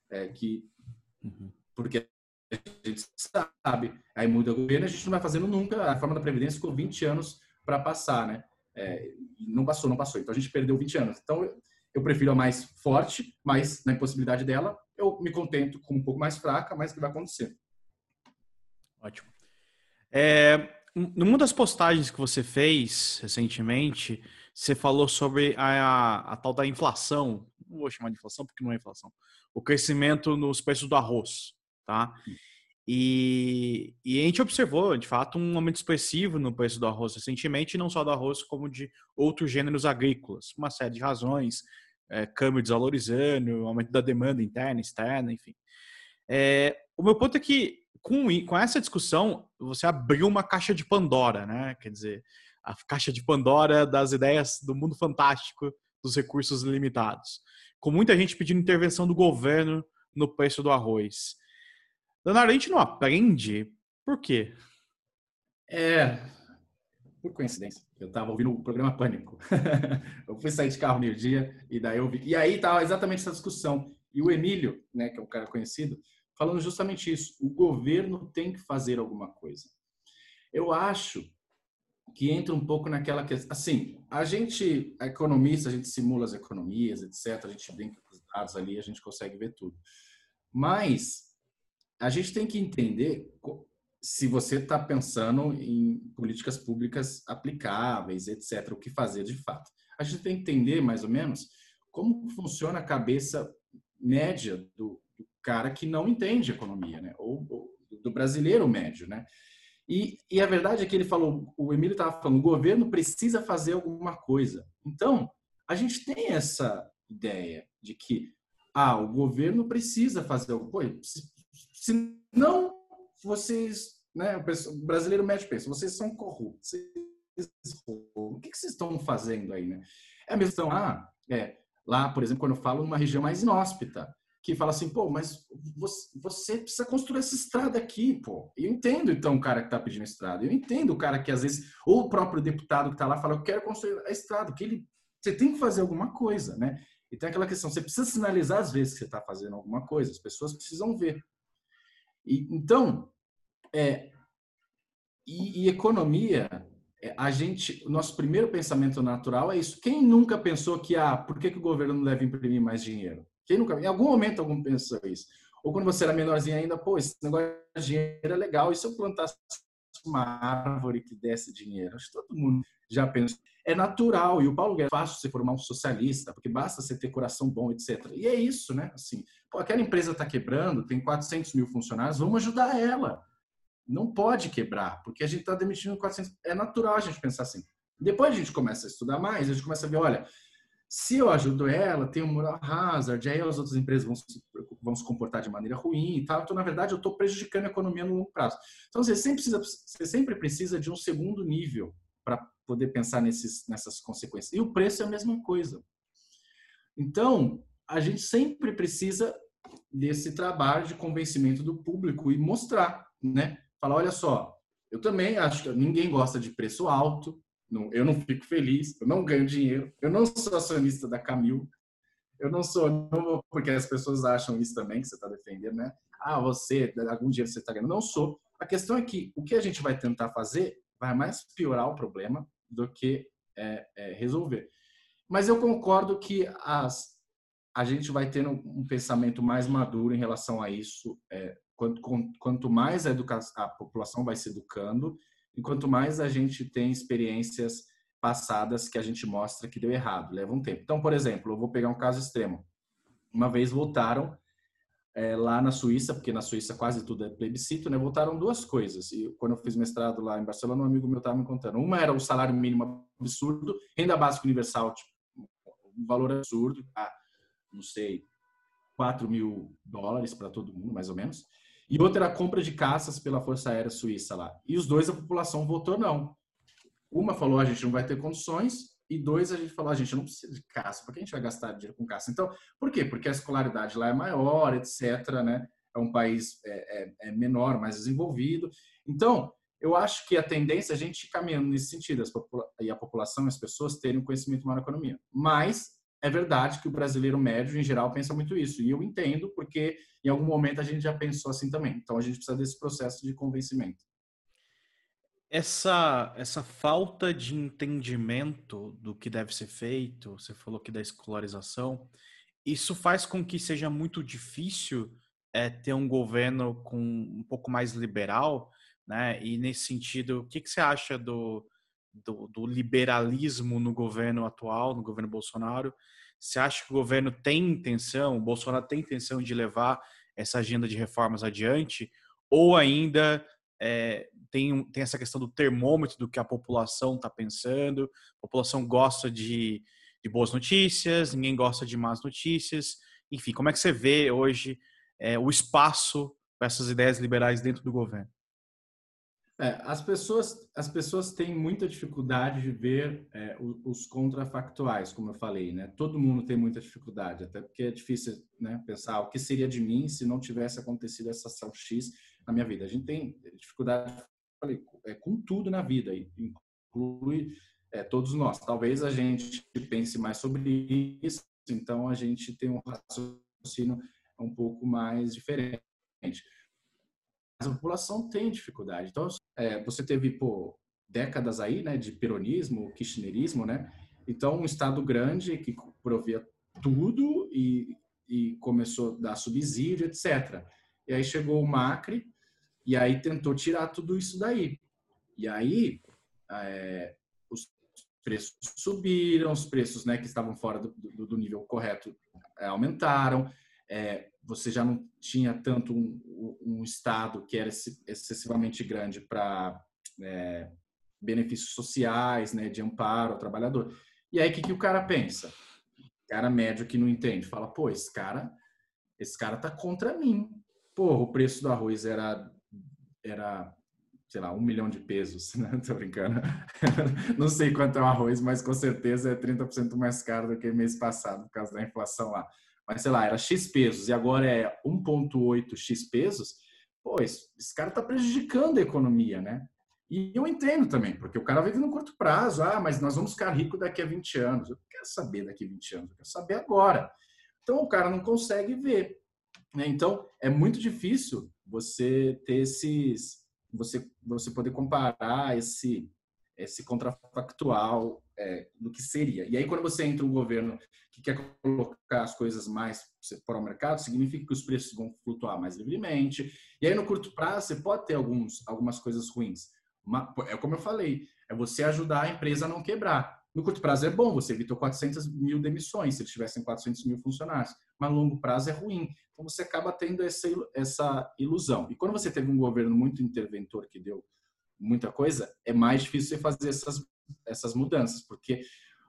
Porque a gente sabe, aí muda o governo, a gente não vai fazendo nunca. A reforma da Previdência ficou 20 anos para passar, né? Não passou. Então a gente perdeu 20 anos. Então eu prefiro a mais forte, mas na impossibilidade dela, eu me contento com um pouco mais fraca, mas o que vai acontecer. Ótimo. Numa das postagens que você fez recentemente, você falou sobre a tal da inflação. Não vou chamar de inflação porque não é inflação. O crescimento nos preços do arroz, tá? E a gente observou, de fato, um aumento expressivo no preço do arroz recentemente, não só do arroz, como de outros gêneros agrícolas. Uma série de razões, câmbio desvalorizando, aumento da demanda interna, externa, enfim. O meu ponto é que, com essa discussão, você abriu uma caixa de Pandora, né? Quer dizer, a caixa de Pandora das ideias do mundo fantástico dos recursos limitados. Com muita gente pedindo intervenção do governo no preço do arroz. Leonardo, a gente não aprende? Por quê? Por coincidência. Eu estava ouvindo o programa Pânico. Eu fui sair de carro no dia e daí eu vi. E aí estava exatamente essa discussão. E o Emílio, né, que é um cara conhecido, falando justamente isso. O governo tem que fazer alguma coisa. Eu acho que entra um pouco naquela questão. Assim, a gente, economista, a gente simula as economias, etc. A gente brinca com os dados ali, a gente consegue ver tudo. Mas a gente tem que entender se você está pensando em políticas públicas aplicáveis, etc., o que fazer de fato. A gente tem que entender, mais ou menos, como funciona a cabeça média do cara que não entende economia, né? Ou do brasileiro médio, né? E a verdade é que ele falou, o Emílio estava falando, o governo precisa fazer alguma coisa. Então, a gente tem essa ideia de que o governo precisa fazer alguma coisa. Se não, vocês, né, o brasileiro mete e pensa, vocês são corruptos. O que vocês estão fazendo aí, né? É a mesma questão, lá, por exemplo, quando eu falo numa região mais inóspita, que fala assim, pô, mas você precisa construir essa estrada aqui, pô. E eu entendo, então, o cara que está pedindo a estrada. Eu entendo o cara que, às vezes, ou o próprio deputado que está lá fala, eu quero construir a estrada, você tem que fazer alguma coisa, né? E tem aquela questão, você precisa sinalizar às vezes que você está fazendo alguma coisa, as pessoas precisam ver. Então, economia, o nosso primeiro pensamento natural é isso. Quem nunca pensou que, por que o governo não deve imprimir mais dinheiro? Quem nunca, em algum momento algum pensou isso? Ou quando você era menorzinho ainda, pô, esse negócio de dinheiro é legal, e se eu plantasse uma árvore que desse dinheiro? Acho que todo mundo já pensou. É natural, e o Paulo Guedes é fácil você formar um socialista, porque basta você ter coração bom, etc. E é isso, né? Assim, pô, aquela empresa está quebrando, tem 400 mil funcionários, vamos ajudar ela. Não pode quebrar, porque a gente está demitindo 400. É natural a gente pensar assim. Depois a gente começa a estudar mais, a gente começa a ver, olha, se eu ajudo ela, tem um moral hazard, aí as outras empresas vão se comportar de maneira ruim e tal. Então, na verdade, eu estou prejudicando a economia no longo prazo. Então, você sempre precisa de um segundo nível para poder pensar nessas consequências. E o preço é a mesma coisa. Então, a gente sempre precisa desse trabalho de convencimento do público e mostrar, né? Falar, olha só, eu também acho que ninguém gosta de preço alto, eu não fico feliz, eu não ganho dinheiro, eu não sou acionista da Camil, eu não vou, porque as pessoas acham isso também, que você está defendendo, né? Você, algum dinheiro você está ganhando. Não sou. A questão é que o que a gente vai tentar fazer vai mais piorar o problema do que resolver. Mas eu concordo que a gente vai ter um pensamento mais maduro em relação a isso. Quanto mais a população vai se educando e quanto mais a gente tem experiências passadas que a gente mostra que deu errado, leva um tempo. Então, por exemplo, eu vou pegar um caso extremo. Uma vez voltaram lá na Suíça, porque na Suíça quase tudo é plebiscito, né? Voltaram duas coisas. E quando eu fiz mestrado lá em Barcelona, um amigo meu estava me contando. Uma era o salário mínimo absurdo, renda básica universal, tipo, um valor absurdo, não sei, $4.000 para todo mundo, mais ou menos. E outra era a compra de caças pela Força Aérea Suíça lá. E os dois, a população votou não. Uma falou, a gente não vai ter condições, e dois, a gente falou, a gente não precisa de caça, por que a gente vai gastar dinheiro com caça? Então, por quê? Porque a escolaridade lá é maior, etc., né? É um país menor, mais desenvolvido. Então, eu acho que a tendência é a gente ir caminhando nesse sentido, e a população, as pessoas terem um conhecimento maior na economia. Mas é verdade que o brasileiro médio, em geral, pensa muito isso. E eu entendo, porque em algum momento a gente já pensou assim também. Então, a gente precisa desse processo de convencimento. Essa falta de entendimento do que deve ser feito, você falou que da escolarização, isso faz com que seja muito difícil ter um governo com um pouco mais liberal, né? E nesse sentido, o que você acha do liberalismo no governo atual, no governo Bolsonaro? Você acha que o governo tem intenção, o Bolsonaro tem intenção de levar essa agenda de reformas adiante? Ou ainda tem essa questão do termômetro do que a população está pensando? A população gosta de boas notícias, ninguém gosta de más notícias. Enfim, como é que você vê hoje o espaço para essas ideias liberais dentro do governo? As pessoas têm muita dificuldade de ver os contrafactuais, como eu falei, né? Todo mundo tem muita dificuldade, até porque é difícil, né, pensar o que seria de mim se não tivesse acontecido essa ação X na minha vida. A gente tem dificuldade, falei, com tudo na vida, inclui todos nós. Talvez a gente pense mais sobre isso, então a gente tem um raciocínio um pouco mais diferente. Mas a população tem dificuldade. Então, você teve décadas aí, né, de peronismo, kirchnerismo, né? Então, um estado grande que provia tudo e começou a dar subsídio, etc. E aí chegou o Macri e aí tentou tirar tudo isso daí. E aí os preços subiram, os preços, né, que estavam fora do nível correto aumentaram. você já não tinha tanto um Estado que era excessivamente grande para benefícios sociais, né, de amparo ao trabalhador. E aí, o que o cara pensa? O cara médio que não entende, fala, pô, esse cara tá contra mim. Pô, o preço do arroz era sei lá, 1 milhão de pesos, né? Tô brincando. Não sei quanto é o arroz, mas com certeza é 30% mais caro do que mês passado, por causa da inflação lá. Mas, sei lá, era X pesos e agora é 1,8 X pesos. Pô, esse cara tá prejudicando a economia, né? E eu entendo também, porque o cara vive no curto prazo. Ah, mas nós vamos ficar rico daqui a 20 anos. Eu não quero saber daqui a 20 anos, eu quero saber agora. Então, o cara não consegue ver, né? Então, é muito difícil você ter você poder comparar esse contrafactual do que seria. E aí, quando você entra um governo que quer colocar as coisas mais para o mercado, significa que os preços vão flutuar mais livremente. E aí, no curto prazo, você pode ter algumas coisas ruins. É como eu falei, é você ajudar a empresa a não quebrar. No curto prazo é bom, você evitou 400 mil demissões, se eles tivessem 400 mil funcionários. Mas no longo prazo é ruim. Então você acaba tendo essa ilusão. E quando você teve um governo muito interventor que deu muita coisa, é mais difícil você fazer essas mudanças, porque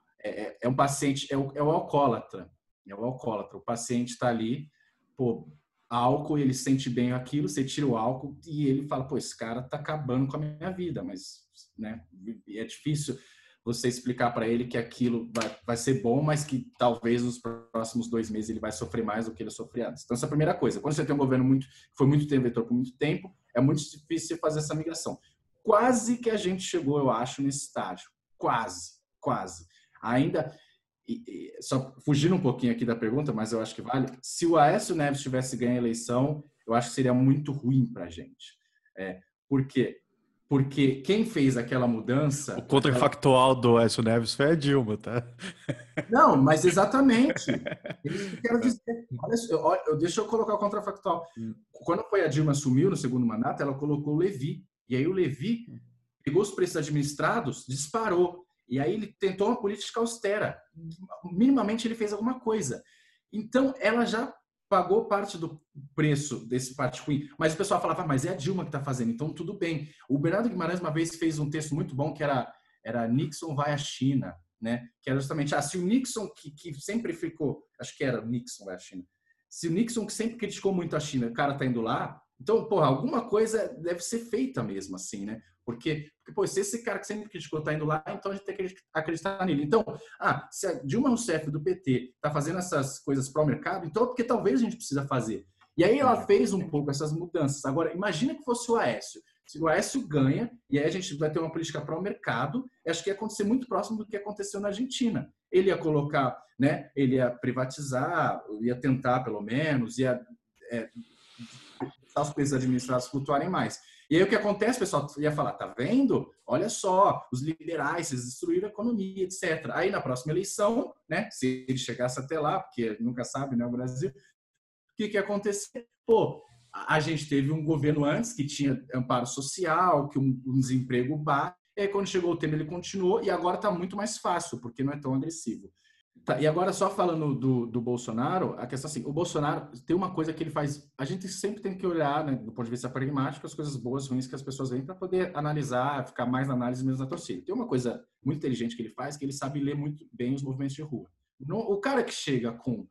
é um paciente, é o alcoólatra. É o alcoólatra. O paciente está ali, pô, álcool, ele sente bem aquilo, você tira o álcool e ele fala, pô, esse cara tá acabando com a minha vida, mas, né, é difícil você explicar para ele que aquilo vai ser bom, mas que talvez nos próximos 2 meses ele vai sofrer mais do que ele sofria antes. Então, essa é a primeira coisa. Quando você tem um governo que foi muito interventor por muito tempo, é muito difícil fazer essa migração. Quase que a gente chegou, eu acho, nesse estágio. Quase. Ainda, só fugindo um pouquinho aqui da pergunta, mas eu acho que vale, se o Aécio Neves tivesse ganho a eleição, eu acho que seria muito ruim para a gente. Por quê? Porque quem fez aquela mudança... O contrafactual do Aécio Neves foi a Dilma, tá? Não, mas exatamente. Quero dizer, deixa eu colocar o contrafactual. Quando foi a Dilma assumiu no segundo mandato, ela colocou o Levi. E aí o Levi pegou os preços administrados, disparou. E aí ele tentou uma política austera. Minimamente ele fez alguma coisa. Então, ela já pagou parte do preço desse parte ruim. Mas o pessoal falava, mas é a Dilma que está fazendo, então tudo bem. O Bernardo Guimarães uma vez fez um texto muito bom que era Nixon vai à China, né? Que era justamente, se o Nixon, que sempre ficou, acho que era Nixon vai à China, se o Nixon, que sempre criticou muito a China, o cara tá indo lá, então, porra, alguma coisa deve ser feita mesmo, assim, né? Porque pô, se esse cara que sempre criticou tá indo lá, então a gente tem que acreditar nele. Então, se a Dilma Rousseff do PT tá fazendo essas coisas para o mercado, então é porque talvez a gente precisa fazer. E aí ela fez um pouco essas mudanças. Agora, imagina que fosse o Aécio. Se o Aécio ganha, e aí a gente vai ter uma política para o mercado, acho que ia acontecer muito próximo do que aconteceu na Argentina. Ele ia colocar, né? Ele ia privatizar, ia tentar pelo menos, ia os preços administrados flutuarem mais. E aí o que acontece, pessoal, ia falar, tá vendo? Olha só, os liberais, vocês destruíram a economia, etc. Aí na próxima eleição, né, se ele chegasse até lá, porque nunca sabe, né, o Brasil, o que ia acontecer? Pô, a gente teve um governo antes que tinha amparo social, que um desemprego baixo, e aí quando chegou o Temer ele continuou, e agora está muito mais fácil, porque não é tão agressivo. Tá, e agora, só falando do Bolsonaro, a questão assim, o Bolsonaro tem uma coisa que ele faz, a gente sempre tem que olhar, né, do ponto de vista pragmático, as coisas boas, ruins que as pessoas veem para poder analisar, ficar mais na análise, menos na torcida. Tem uma coisa muito inteligente que ele faz, que ele sabe ler muito bem os movimentos de rua. O cara que chega com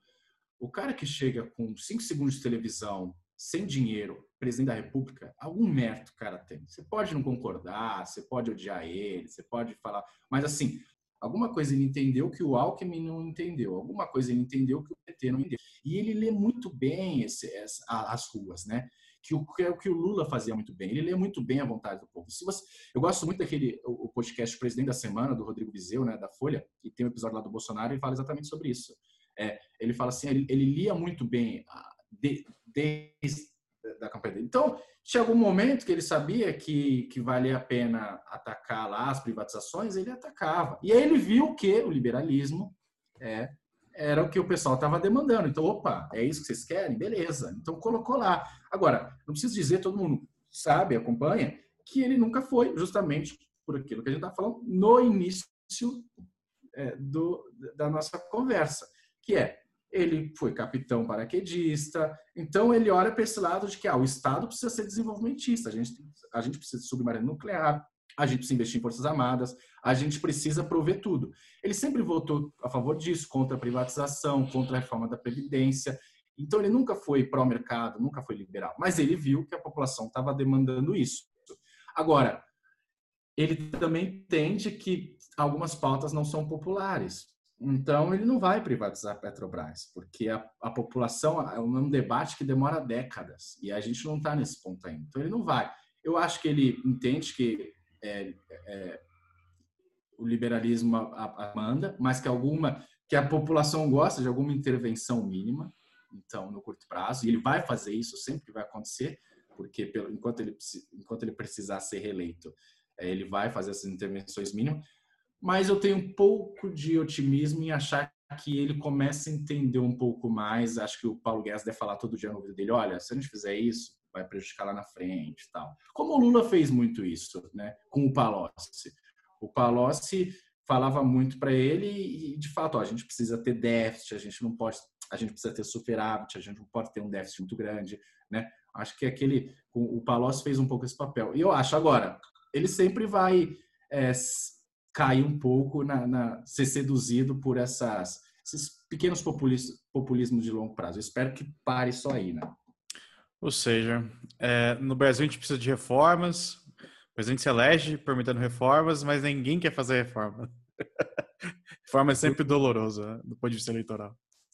5 segundos de televisão, sem dinheiro, presidente da República, algum mérito o cara tem. Você pode não concordar, você pode odiar ele, você pode falar, mas assim, alguma coisa ele entendeu que o Alckmin não entendeu. Alguma coisa ele entendeu que o PT não entendeu. E ele lê muito bem as ruas, né? Que é o que o Lula fazia muito bem. Ele lê muito bem a vontade do povo. Eu gosto muito o podcast Presidente da Semana, do Rodrigo Vizeu, né, da Folha, que tem um episódio lá do Bolsonaro, e ele fala exatamente sobre isso. Ele fala assim, ele lia muito bem desde da campanha dele. Então, tinha algum momento que ele sabia que valia a pena atacar lá as privatizações, ele atacava. E aí ele viu que o liberalismo era o que o pessoal estava demandando. Então, opa, é isso que vocês querem? Beleza. Então, colocou lá. Agora, não preciso dizer, todo mundo sabe, acompanha, que ele nunca foi, justamente por aquilo que a gente está falando no início da nossa conversa, que ele foi capitão paraquedista, então ele olha para esse lado de que o Estado precisa ser desenvolvimentista, a gente precisa de submarino nuclear, a gente precisa investir em forças armadas, a gente precisa prover tudo. Ele sempre votou a favor disso, contra a privatização, contra a reforma da Previdência. Então ele nunca foi pró-mercado, nunca foi liberal, mas ele viu que a população estava demandando isso. Agora, ele também entende que algumas pautas não são populares. Então, ele não vai privatizar a Petrobras, porque a população é um debate que demora décadas e a gente não está nesse ponto ainda. Então, ele não vai. Eu acho que ele entende que o liberalismo manda, mas que a população gosta de alguma intervenção mínima, então, no curto prazo, e ele vai fazer isso, sempre vai acontecer, porque enquanto ele precisar ser reeleito, ele vai fazer essas intervenções mínimas. Mas eu tenho um pouco de otimismo em achar que ele começa a entender um pouco mais. Acho que o Paulo Guedes deve falar todo dia no ouvido dele, olha, se a gente fizer isso, vai prejudicar lá na frente e tal. Como o Lula fez muito isso, né, com o Palocci. O Palocci falava muito para ele e, de fato, a gente precisa ter déficit, a gente precisa ter superávit, a gente não pode ter um déficit muito grande, né? Acho que o Palocci fez um pouco esse papel. E eu acho, agora, ele sempre vai cair um pouco, ser seduzido por esses pequenos populismos de longo prazo. Eu espero que pare só aí, né? Ou seja, no Brasil a gente precisa de reformas, o presidente se elege permitindo reformas, mas ninguém quer fazer reforma. Reforma é sempre dolorosa, né, do ponto de vista eleitoral.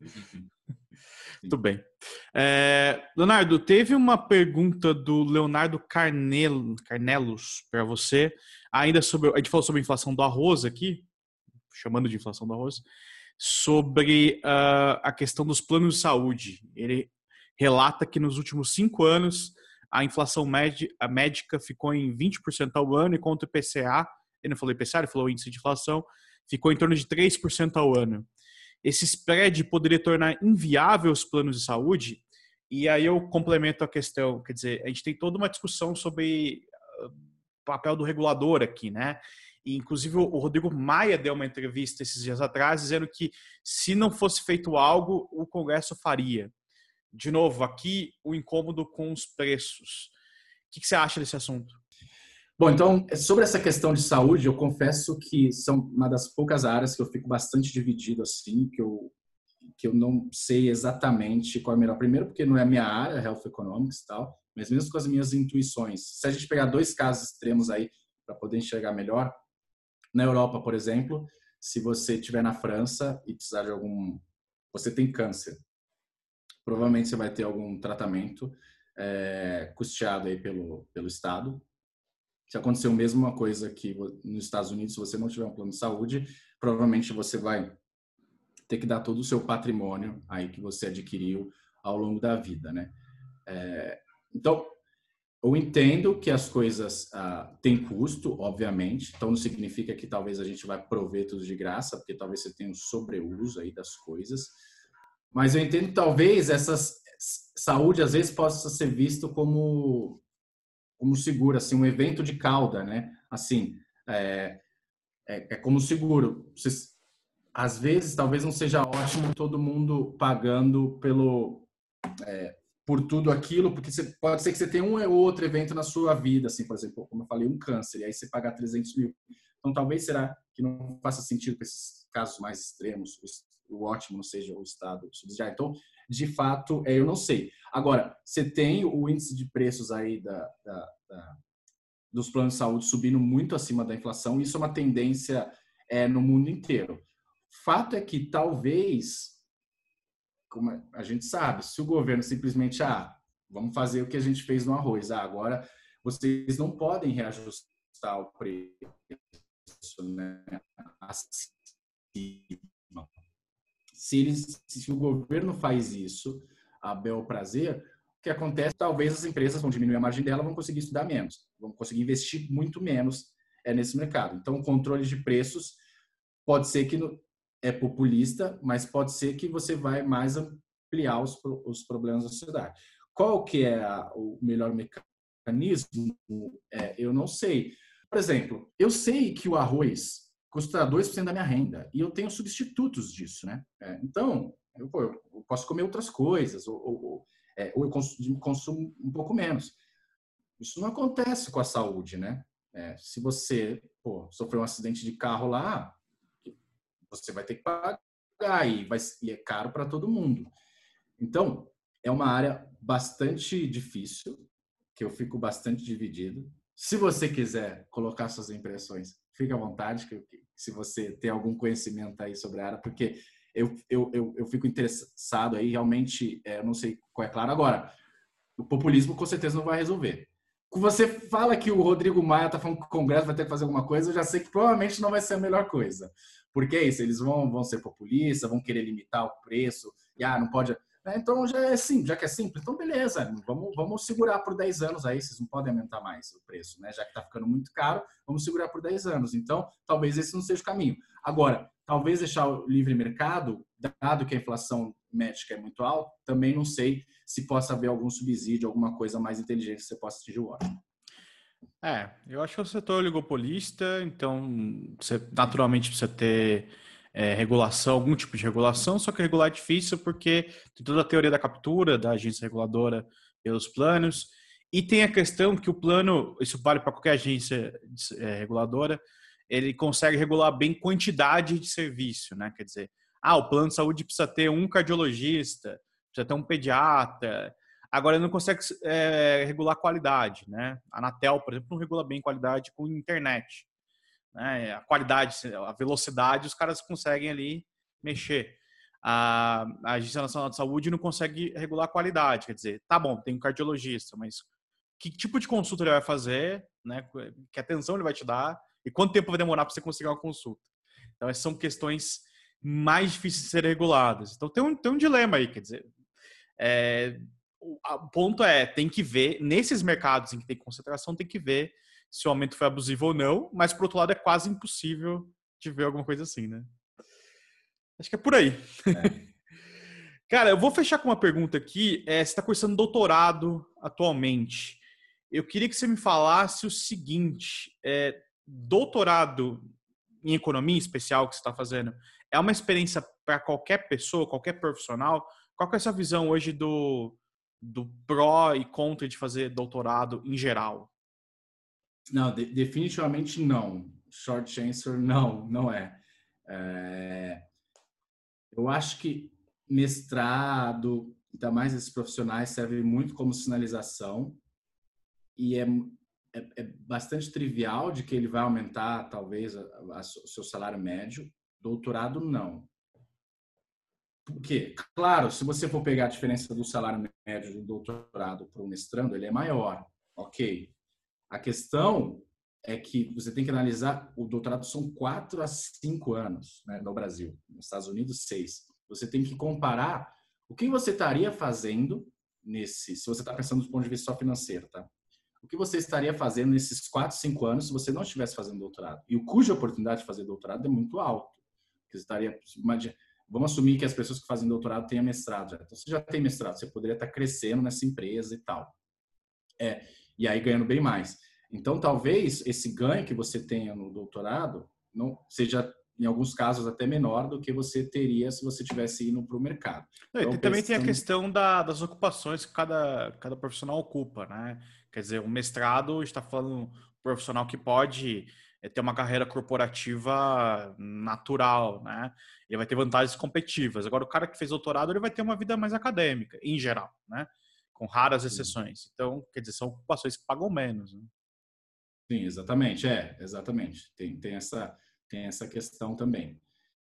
Muito bem. Leonardo, teve uma pergunta do Leonardo Carnelos para você, ainda sobre, a gente falou sobre a inflação do arroz aqui, chamando de inflação do arroz, sobre a questão dos planos de saúde. Ele relata que nos últimos 5 anos a inflação médica ficou em 20% ao ano, enquanto o IPCA, ele não falou IPCA, ele falou índice de inflação, ficou em torno de 3% ao ano. Esse spread poderia tornar inviável os planos de saúde? E aí eu complemento a questão, quer dizer, a gente tem toda uma discussão sobre o papel do regulador aqui, né? E, inclusive, o Rodrigo Maia deu uma entrevista esses dias atrás dizendo que se não fosse feito algo, o Congresso faria. De novo, aqui o incômodo com os preços. O que você acha desse assunto? Bom, então, sobre essa questão de saúde, eu confesso que são uma das poucas áreas que eu fico bastante dividido, assim, que eu não sei exatamente qual é a melhor. Primeiro, porque não é a minha área, Health Economics e tal, mas mesmo com as minhas intuições. Se a gente pegar 2 casos extremos aí, para poder enxergar melhor, na Europa, por exemplo, se você estiver na França e precisar de você tem câncer, provavelmente você vai ter algum tratamento custeado aí pelo Estado. Se acontecer a mesma coisa que nos Estados Unidos, se você não tiver um plano de saúde, provavelmente você vai ter que dar todo o seu patrimônio aí que você adquiriu ao longo da vida, né? Então, eu entendo que as coisas têm custo, obviamente, então não significa que talvez a gente vai prover tudo de graça, porque talvez você tenha um sobreuso aí das coisas, mas eu entendo que talvez essa saúde às vezes possa ser visto como seguro, assim, um evento de cauda, né? Assim, como seguro. Às vezes, talvez não seja ótimo todo mundo pagando por tudo aquilo, porque pode ser que você tenha um ou outro evento na sua vida, assim, por exemplo, como eu falei, um câncer, e aí você pagar 300 mil. Então, talvez será que não faça sentido para esses casos mais extremos, o ótimo não seja o Estado subsidiar. Então, de fato, eu não sei. Agora, você tem o índice de preços aí dos planos de saúde subindo muito acima da inflação, e isso é uma tendência no mundo inteiro. Fato é que talvez, como a gente sabe, se o governo simplesmente, vamos fazer o que a gente fez no arroz, agora vocês não podem reajustar o preço, né? Se o governo faz isso a bel prazer, o que acontece, talvez as empresas vão diminuir a margem dela, vão conseguir estudar menos, vão conseguir investir muito menos nesse mercado. Então, o controle de preços pode ser que é populista, mas pode ser que você vai mais ampliar os problemas da sociedade. Qual que é o melhor mecanismo? Eu não sei. Por exemplo, eu sei que o arroz custa 2% da minha renda e eu tenho substitutos disso, né? Então, eu posso comer outras coisas, ou eu consumo um pouco menos. Isso não acontece com a saúde, né? Se você sofreu um acidente de carro lá, você vai ter que pagar e é caro para todo mundo. Então, é uma área bastante difícil, que eu fico bastante dividido. Se você quiser colocar suas impressões, fique à vontade, se você tem algum conhecimento aí sobre a área, porque eu fico interessado aí, realmente, não sei qual é claro. Agora, o populismo com certeza não vai resolver. Você fala que o Rodrigo Maia está falando que o Congresso vai ter que fazer alguma coisa, eu já sei que provavelmente não vai ser a melhor coisa. Porque é isso, eles vão ser populistas, vão querer limitar o preço, e não pode... Então já é simples, já que é simples, então beleza, vamos segurar por 10 anos aí, vocês não podem aumentar mais o preço, né? Já que está ficando muito caro, vamos segurar por 10 anos. Então, talvez esse não seja o caminho. Agora, talvez deixar o livre mercado, dado que a inflação médica é muito alta, também não sei se possa haver algum subsídio, alguma coisa mais inteligente que você possa atingir o órgão. Eu acho que é um setor oligopolista, então você naturalmente precisa ter regulação, algum tipo de regulação, só que regular é difícil porque tem toda a teoria da captura, da agência reguladora pelos planos, e tem a questão que o plano, isso vale para qualquer agência reguladora, ele consegue regular bem quantidade de serviço, né? Quer dizer, o plano de saúde precisa ter um cardiologista, precisa ter um pediatra. Agora, ele não consegue regular qualidade, né? A Anatel, por exemplo, não regula bem qualidade com internet, né? A qualidade, a velocidade, os caras conseguem ali mexer. A Agência Nacional de Saúde não consegue regular a qualidade, quer dizer, tá bom, tem um cardiologista, mas que tipo de consulta ele vai fazer, né? Que atenção ele vai te dar e quanto tempo vai demorar para você conseguir uma consulta. Então, essas são questões mais difíceis de serem reguladas. Então, tem um dilema aí, quer dizer, o ponto tem que ver, nesses mercados em que tem concentração, tem que ver se o aumento foi abusivo ou não, mas, por outro lado, é quase impossível de ver alguma coisa assim, né? Acho que é por aí. Cara, eu vou fechar com uma pergunta aqui. Você está cursando doutorado atualmente. Eu queria que você me falasse o seguinte: doutorado em economia, em especial, que você está fazendo, é uma experiência para qualquer pessoa, qualquer profissional? Qual que é a sua visão hoje do pró e contra de fazer doutorado em geral? Não, definitivamente não. Short answer, não é. Eu acho que mestrado, ainda mais esses profissionais, serve muito como sinalização e é bastante trivial de que ele vai aumentar, talvez, o seu salário médio. Doutorado, não. Por quê? Claro, se você for pegar a diferença do salário médio do doutorado para o mestrando, ele é maior. Ok. A questão é que você tem que analisar, o doutorado são 4 a 5 anos, né, no Brasil. Nos Estados Unidos, 6. Você tem que comparar o que você estaria fazendo se você está pensando do ponto de vista só financeiro, tá? O que você estaria fazendo nesses 4, 5 anos se você não estivesse fazendo doutorado? E o cuja oportunidade de fazer doutorado é muito alto. Você estaria, vamos assumir que as pessoas que fazem doutorado tenham mestrado já. Então, você já tem mestrado, você poderia estar crescendo nessa empresa e tal. E aí ganhando bem mais. Então, talvez esse ganho que você tenha no doutorado não seja, em alguns casos, até menor do que você teria se você tivesse indo para o mercado. Então, também tem a questão das ocupações que cada profissional ocupa, né? Quer dizer, o mestrado está falando um profissional que pode ter uma carreira corporativa natural, né? Ele vai ter vantagens competitivas. Agora, o cara que fez doutorado, ele vai ter uma vida mais acadêmica, em geral, né? Com raras exceções. Então, quer dizer, são ocupações que pagam menos, né? Sim, exatamente. Exatamente. Tem essa questão também.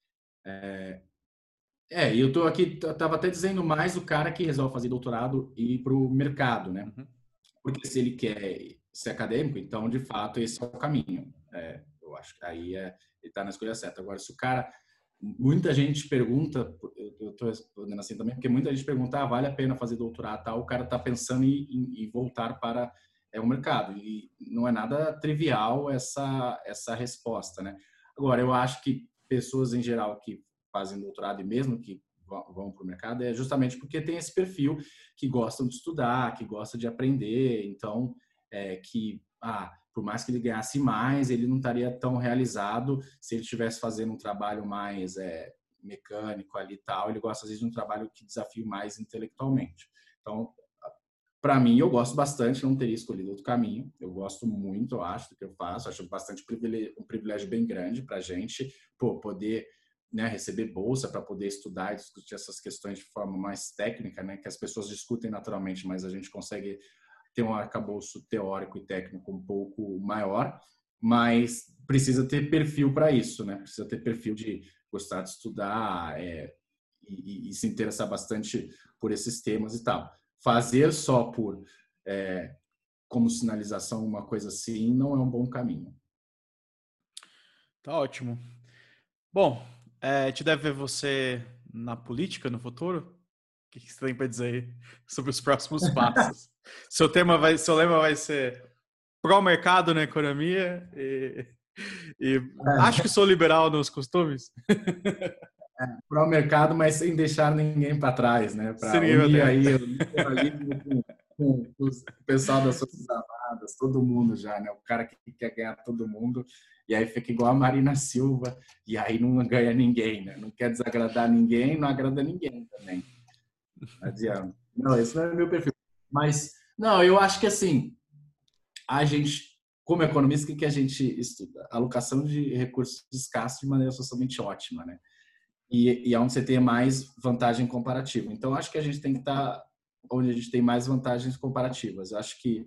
E eu tô aqui, tava até dizendo mais o cara que resolve fazer doutorado e ir para o mercado, né? Uhum. Porque se ele quer ser acadêmico, então, de fato, esse é o caminho. Eu acho que aí ele está na escolha certa. Agora, se o cara... Muita gente pergunta, eu estou respondendo assim também, porque muita gente pergunta, vale a pena fazer doutorado, tal? O cara está pensando em voltar para o mercado. E não é nada trivial essa resposta, né? Agora, eu acho que pessoas em geral que fazem doutorado e mesmo que vão para o mercado é justamente porque tem esse perfil que gostam de estudar, que gosta de aprender, então por mais que ele ganhasse mais, ele não estaria tão realizado se ele estivesse fazendo um trabalho mais mecânico ali e tal, ele gosta, às vezes, de um trabalho que desafie mais intelectualmente. Então, para mim, eu gosto bastante, não teria escolhido outro caminho. Eu gosto muito, eu acho, do que eu faço. Acho bastante um privilégio bem grande para a gente poder, né, receber bolsa para poder estudar e discutir essas questões de forma mais técnica, né, que as pessoas discutem naturalmente, mas a gente consegue ter um arcabouço teórico e técnico um pouco maior, mas precisa ter perfil para isso, né? Precisa ter perfil de gostar de estudar e se interessar bastante por esses temas e tal. Fazer só por como sinalização uma coisa assim não é um bom caminho. Tá ótimo. Bom, a gente deve ver você na política no futuro? O que você tem para dizer aí sobre os próximos passos? Seu lema vai ser pró-mercado na economia e acho que sou liberal nos costumes. Para o mercado, mas sem deixar ninguém para trás, né? Para unir aí o liberalismo com o pessoal das Forças Armadas, todo mundo já, né? O cara que quer ganhar todo mundo, e aí fica igual a Marina Silva, e aí não ganha ninguém, né? Não quer desagradar ninguém, não agrada ninguém também. Não adianta. Não, esse não é meu perfil. Mas, não, eu acho que assim, a gente, como economista, o que a gente estuda? Alocação de recursos escassos de maneira socialmente ótima, né? E é onde você tem mais vantagem comparativa. Então, acho que a gente tem que estar onde a gente tem mais vantagens comparativas. Acho que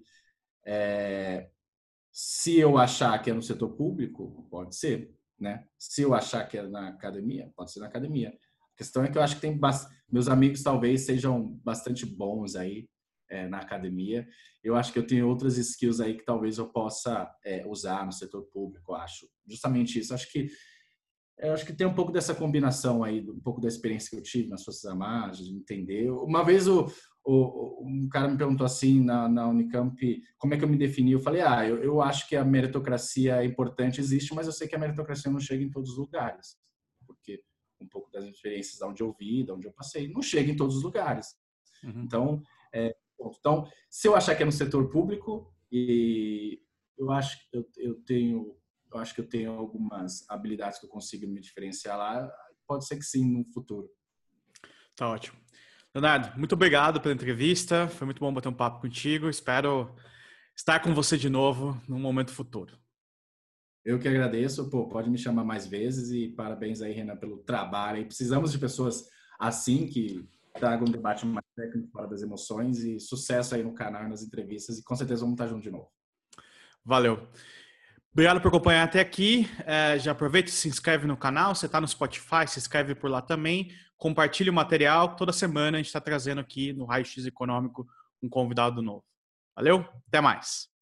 se eu achar que é no setor público, pode ser, né? Se eu achar que é na academia, pode ser na academia. A questão é que eu acho que tem meus amigos talvez sejam bastante bons aí na academia. Eu acho que eu tenho outras skills aí que talvez eu possa usar no setor público, eu acho. Justamente isso. Eu acho que tem um pouco dessa combinação aí, um pouco da experiência que eu tive nas Forças Armadas, de entender. Uma vez um cara me perguntou assim na Unicamp, como é que eu me defini? Eu falei, eu acho que a meritocracia é importante, existe, mas eu sei que a meritocracia não chega em todos os lugares. Porque um pouco das experiências de onde eu vi, de onde eu passei, não chega em todos os lugares. Uhum. Então, se eu achar que é no setor público, e eu acho que eu acho que eu tenho algumas habilidades que eu consigo me diferenciar lá. Pode ser que sim, no futuro. Tá ótimo. Leonardo, muito obrigado pela entrevista. Foi muito bom bater um papo contigo. Espero estar com você de novo num momento futuro. Eu que agradeço. Pode me chamar mais vezes e parabéns aí, Renan, pelo trabalho. E precisamos de pessoas assim que tragam um debate mais técnico fora das emoções e sucesso aí no canal, nas entrevistas e com certeza vamos estar juntos de novo. Valeu. Obrigado por acompanhar até aqui. Já aproveita e se inscreve no canal. Você está no Spotify, se inscreve por lá também. Compartilhe o material. Toda semana a gente está trazendo aqui no Raio X Econômico um convidado novo. Valeu? Até mais.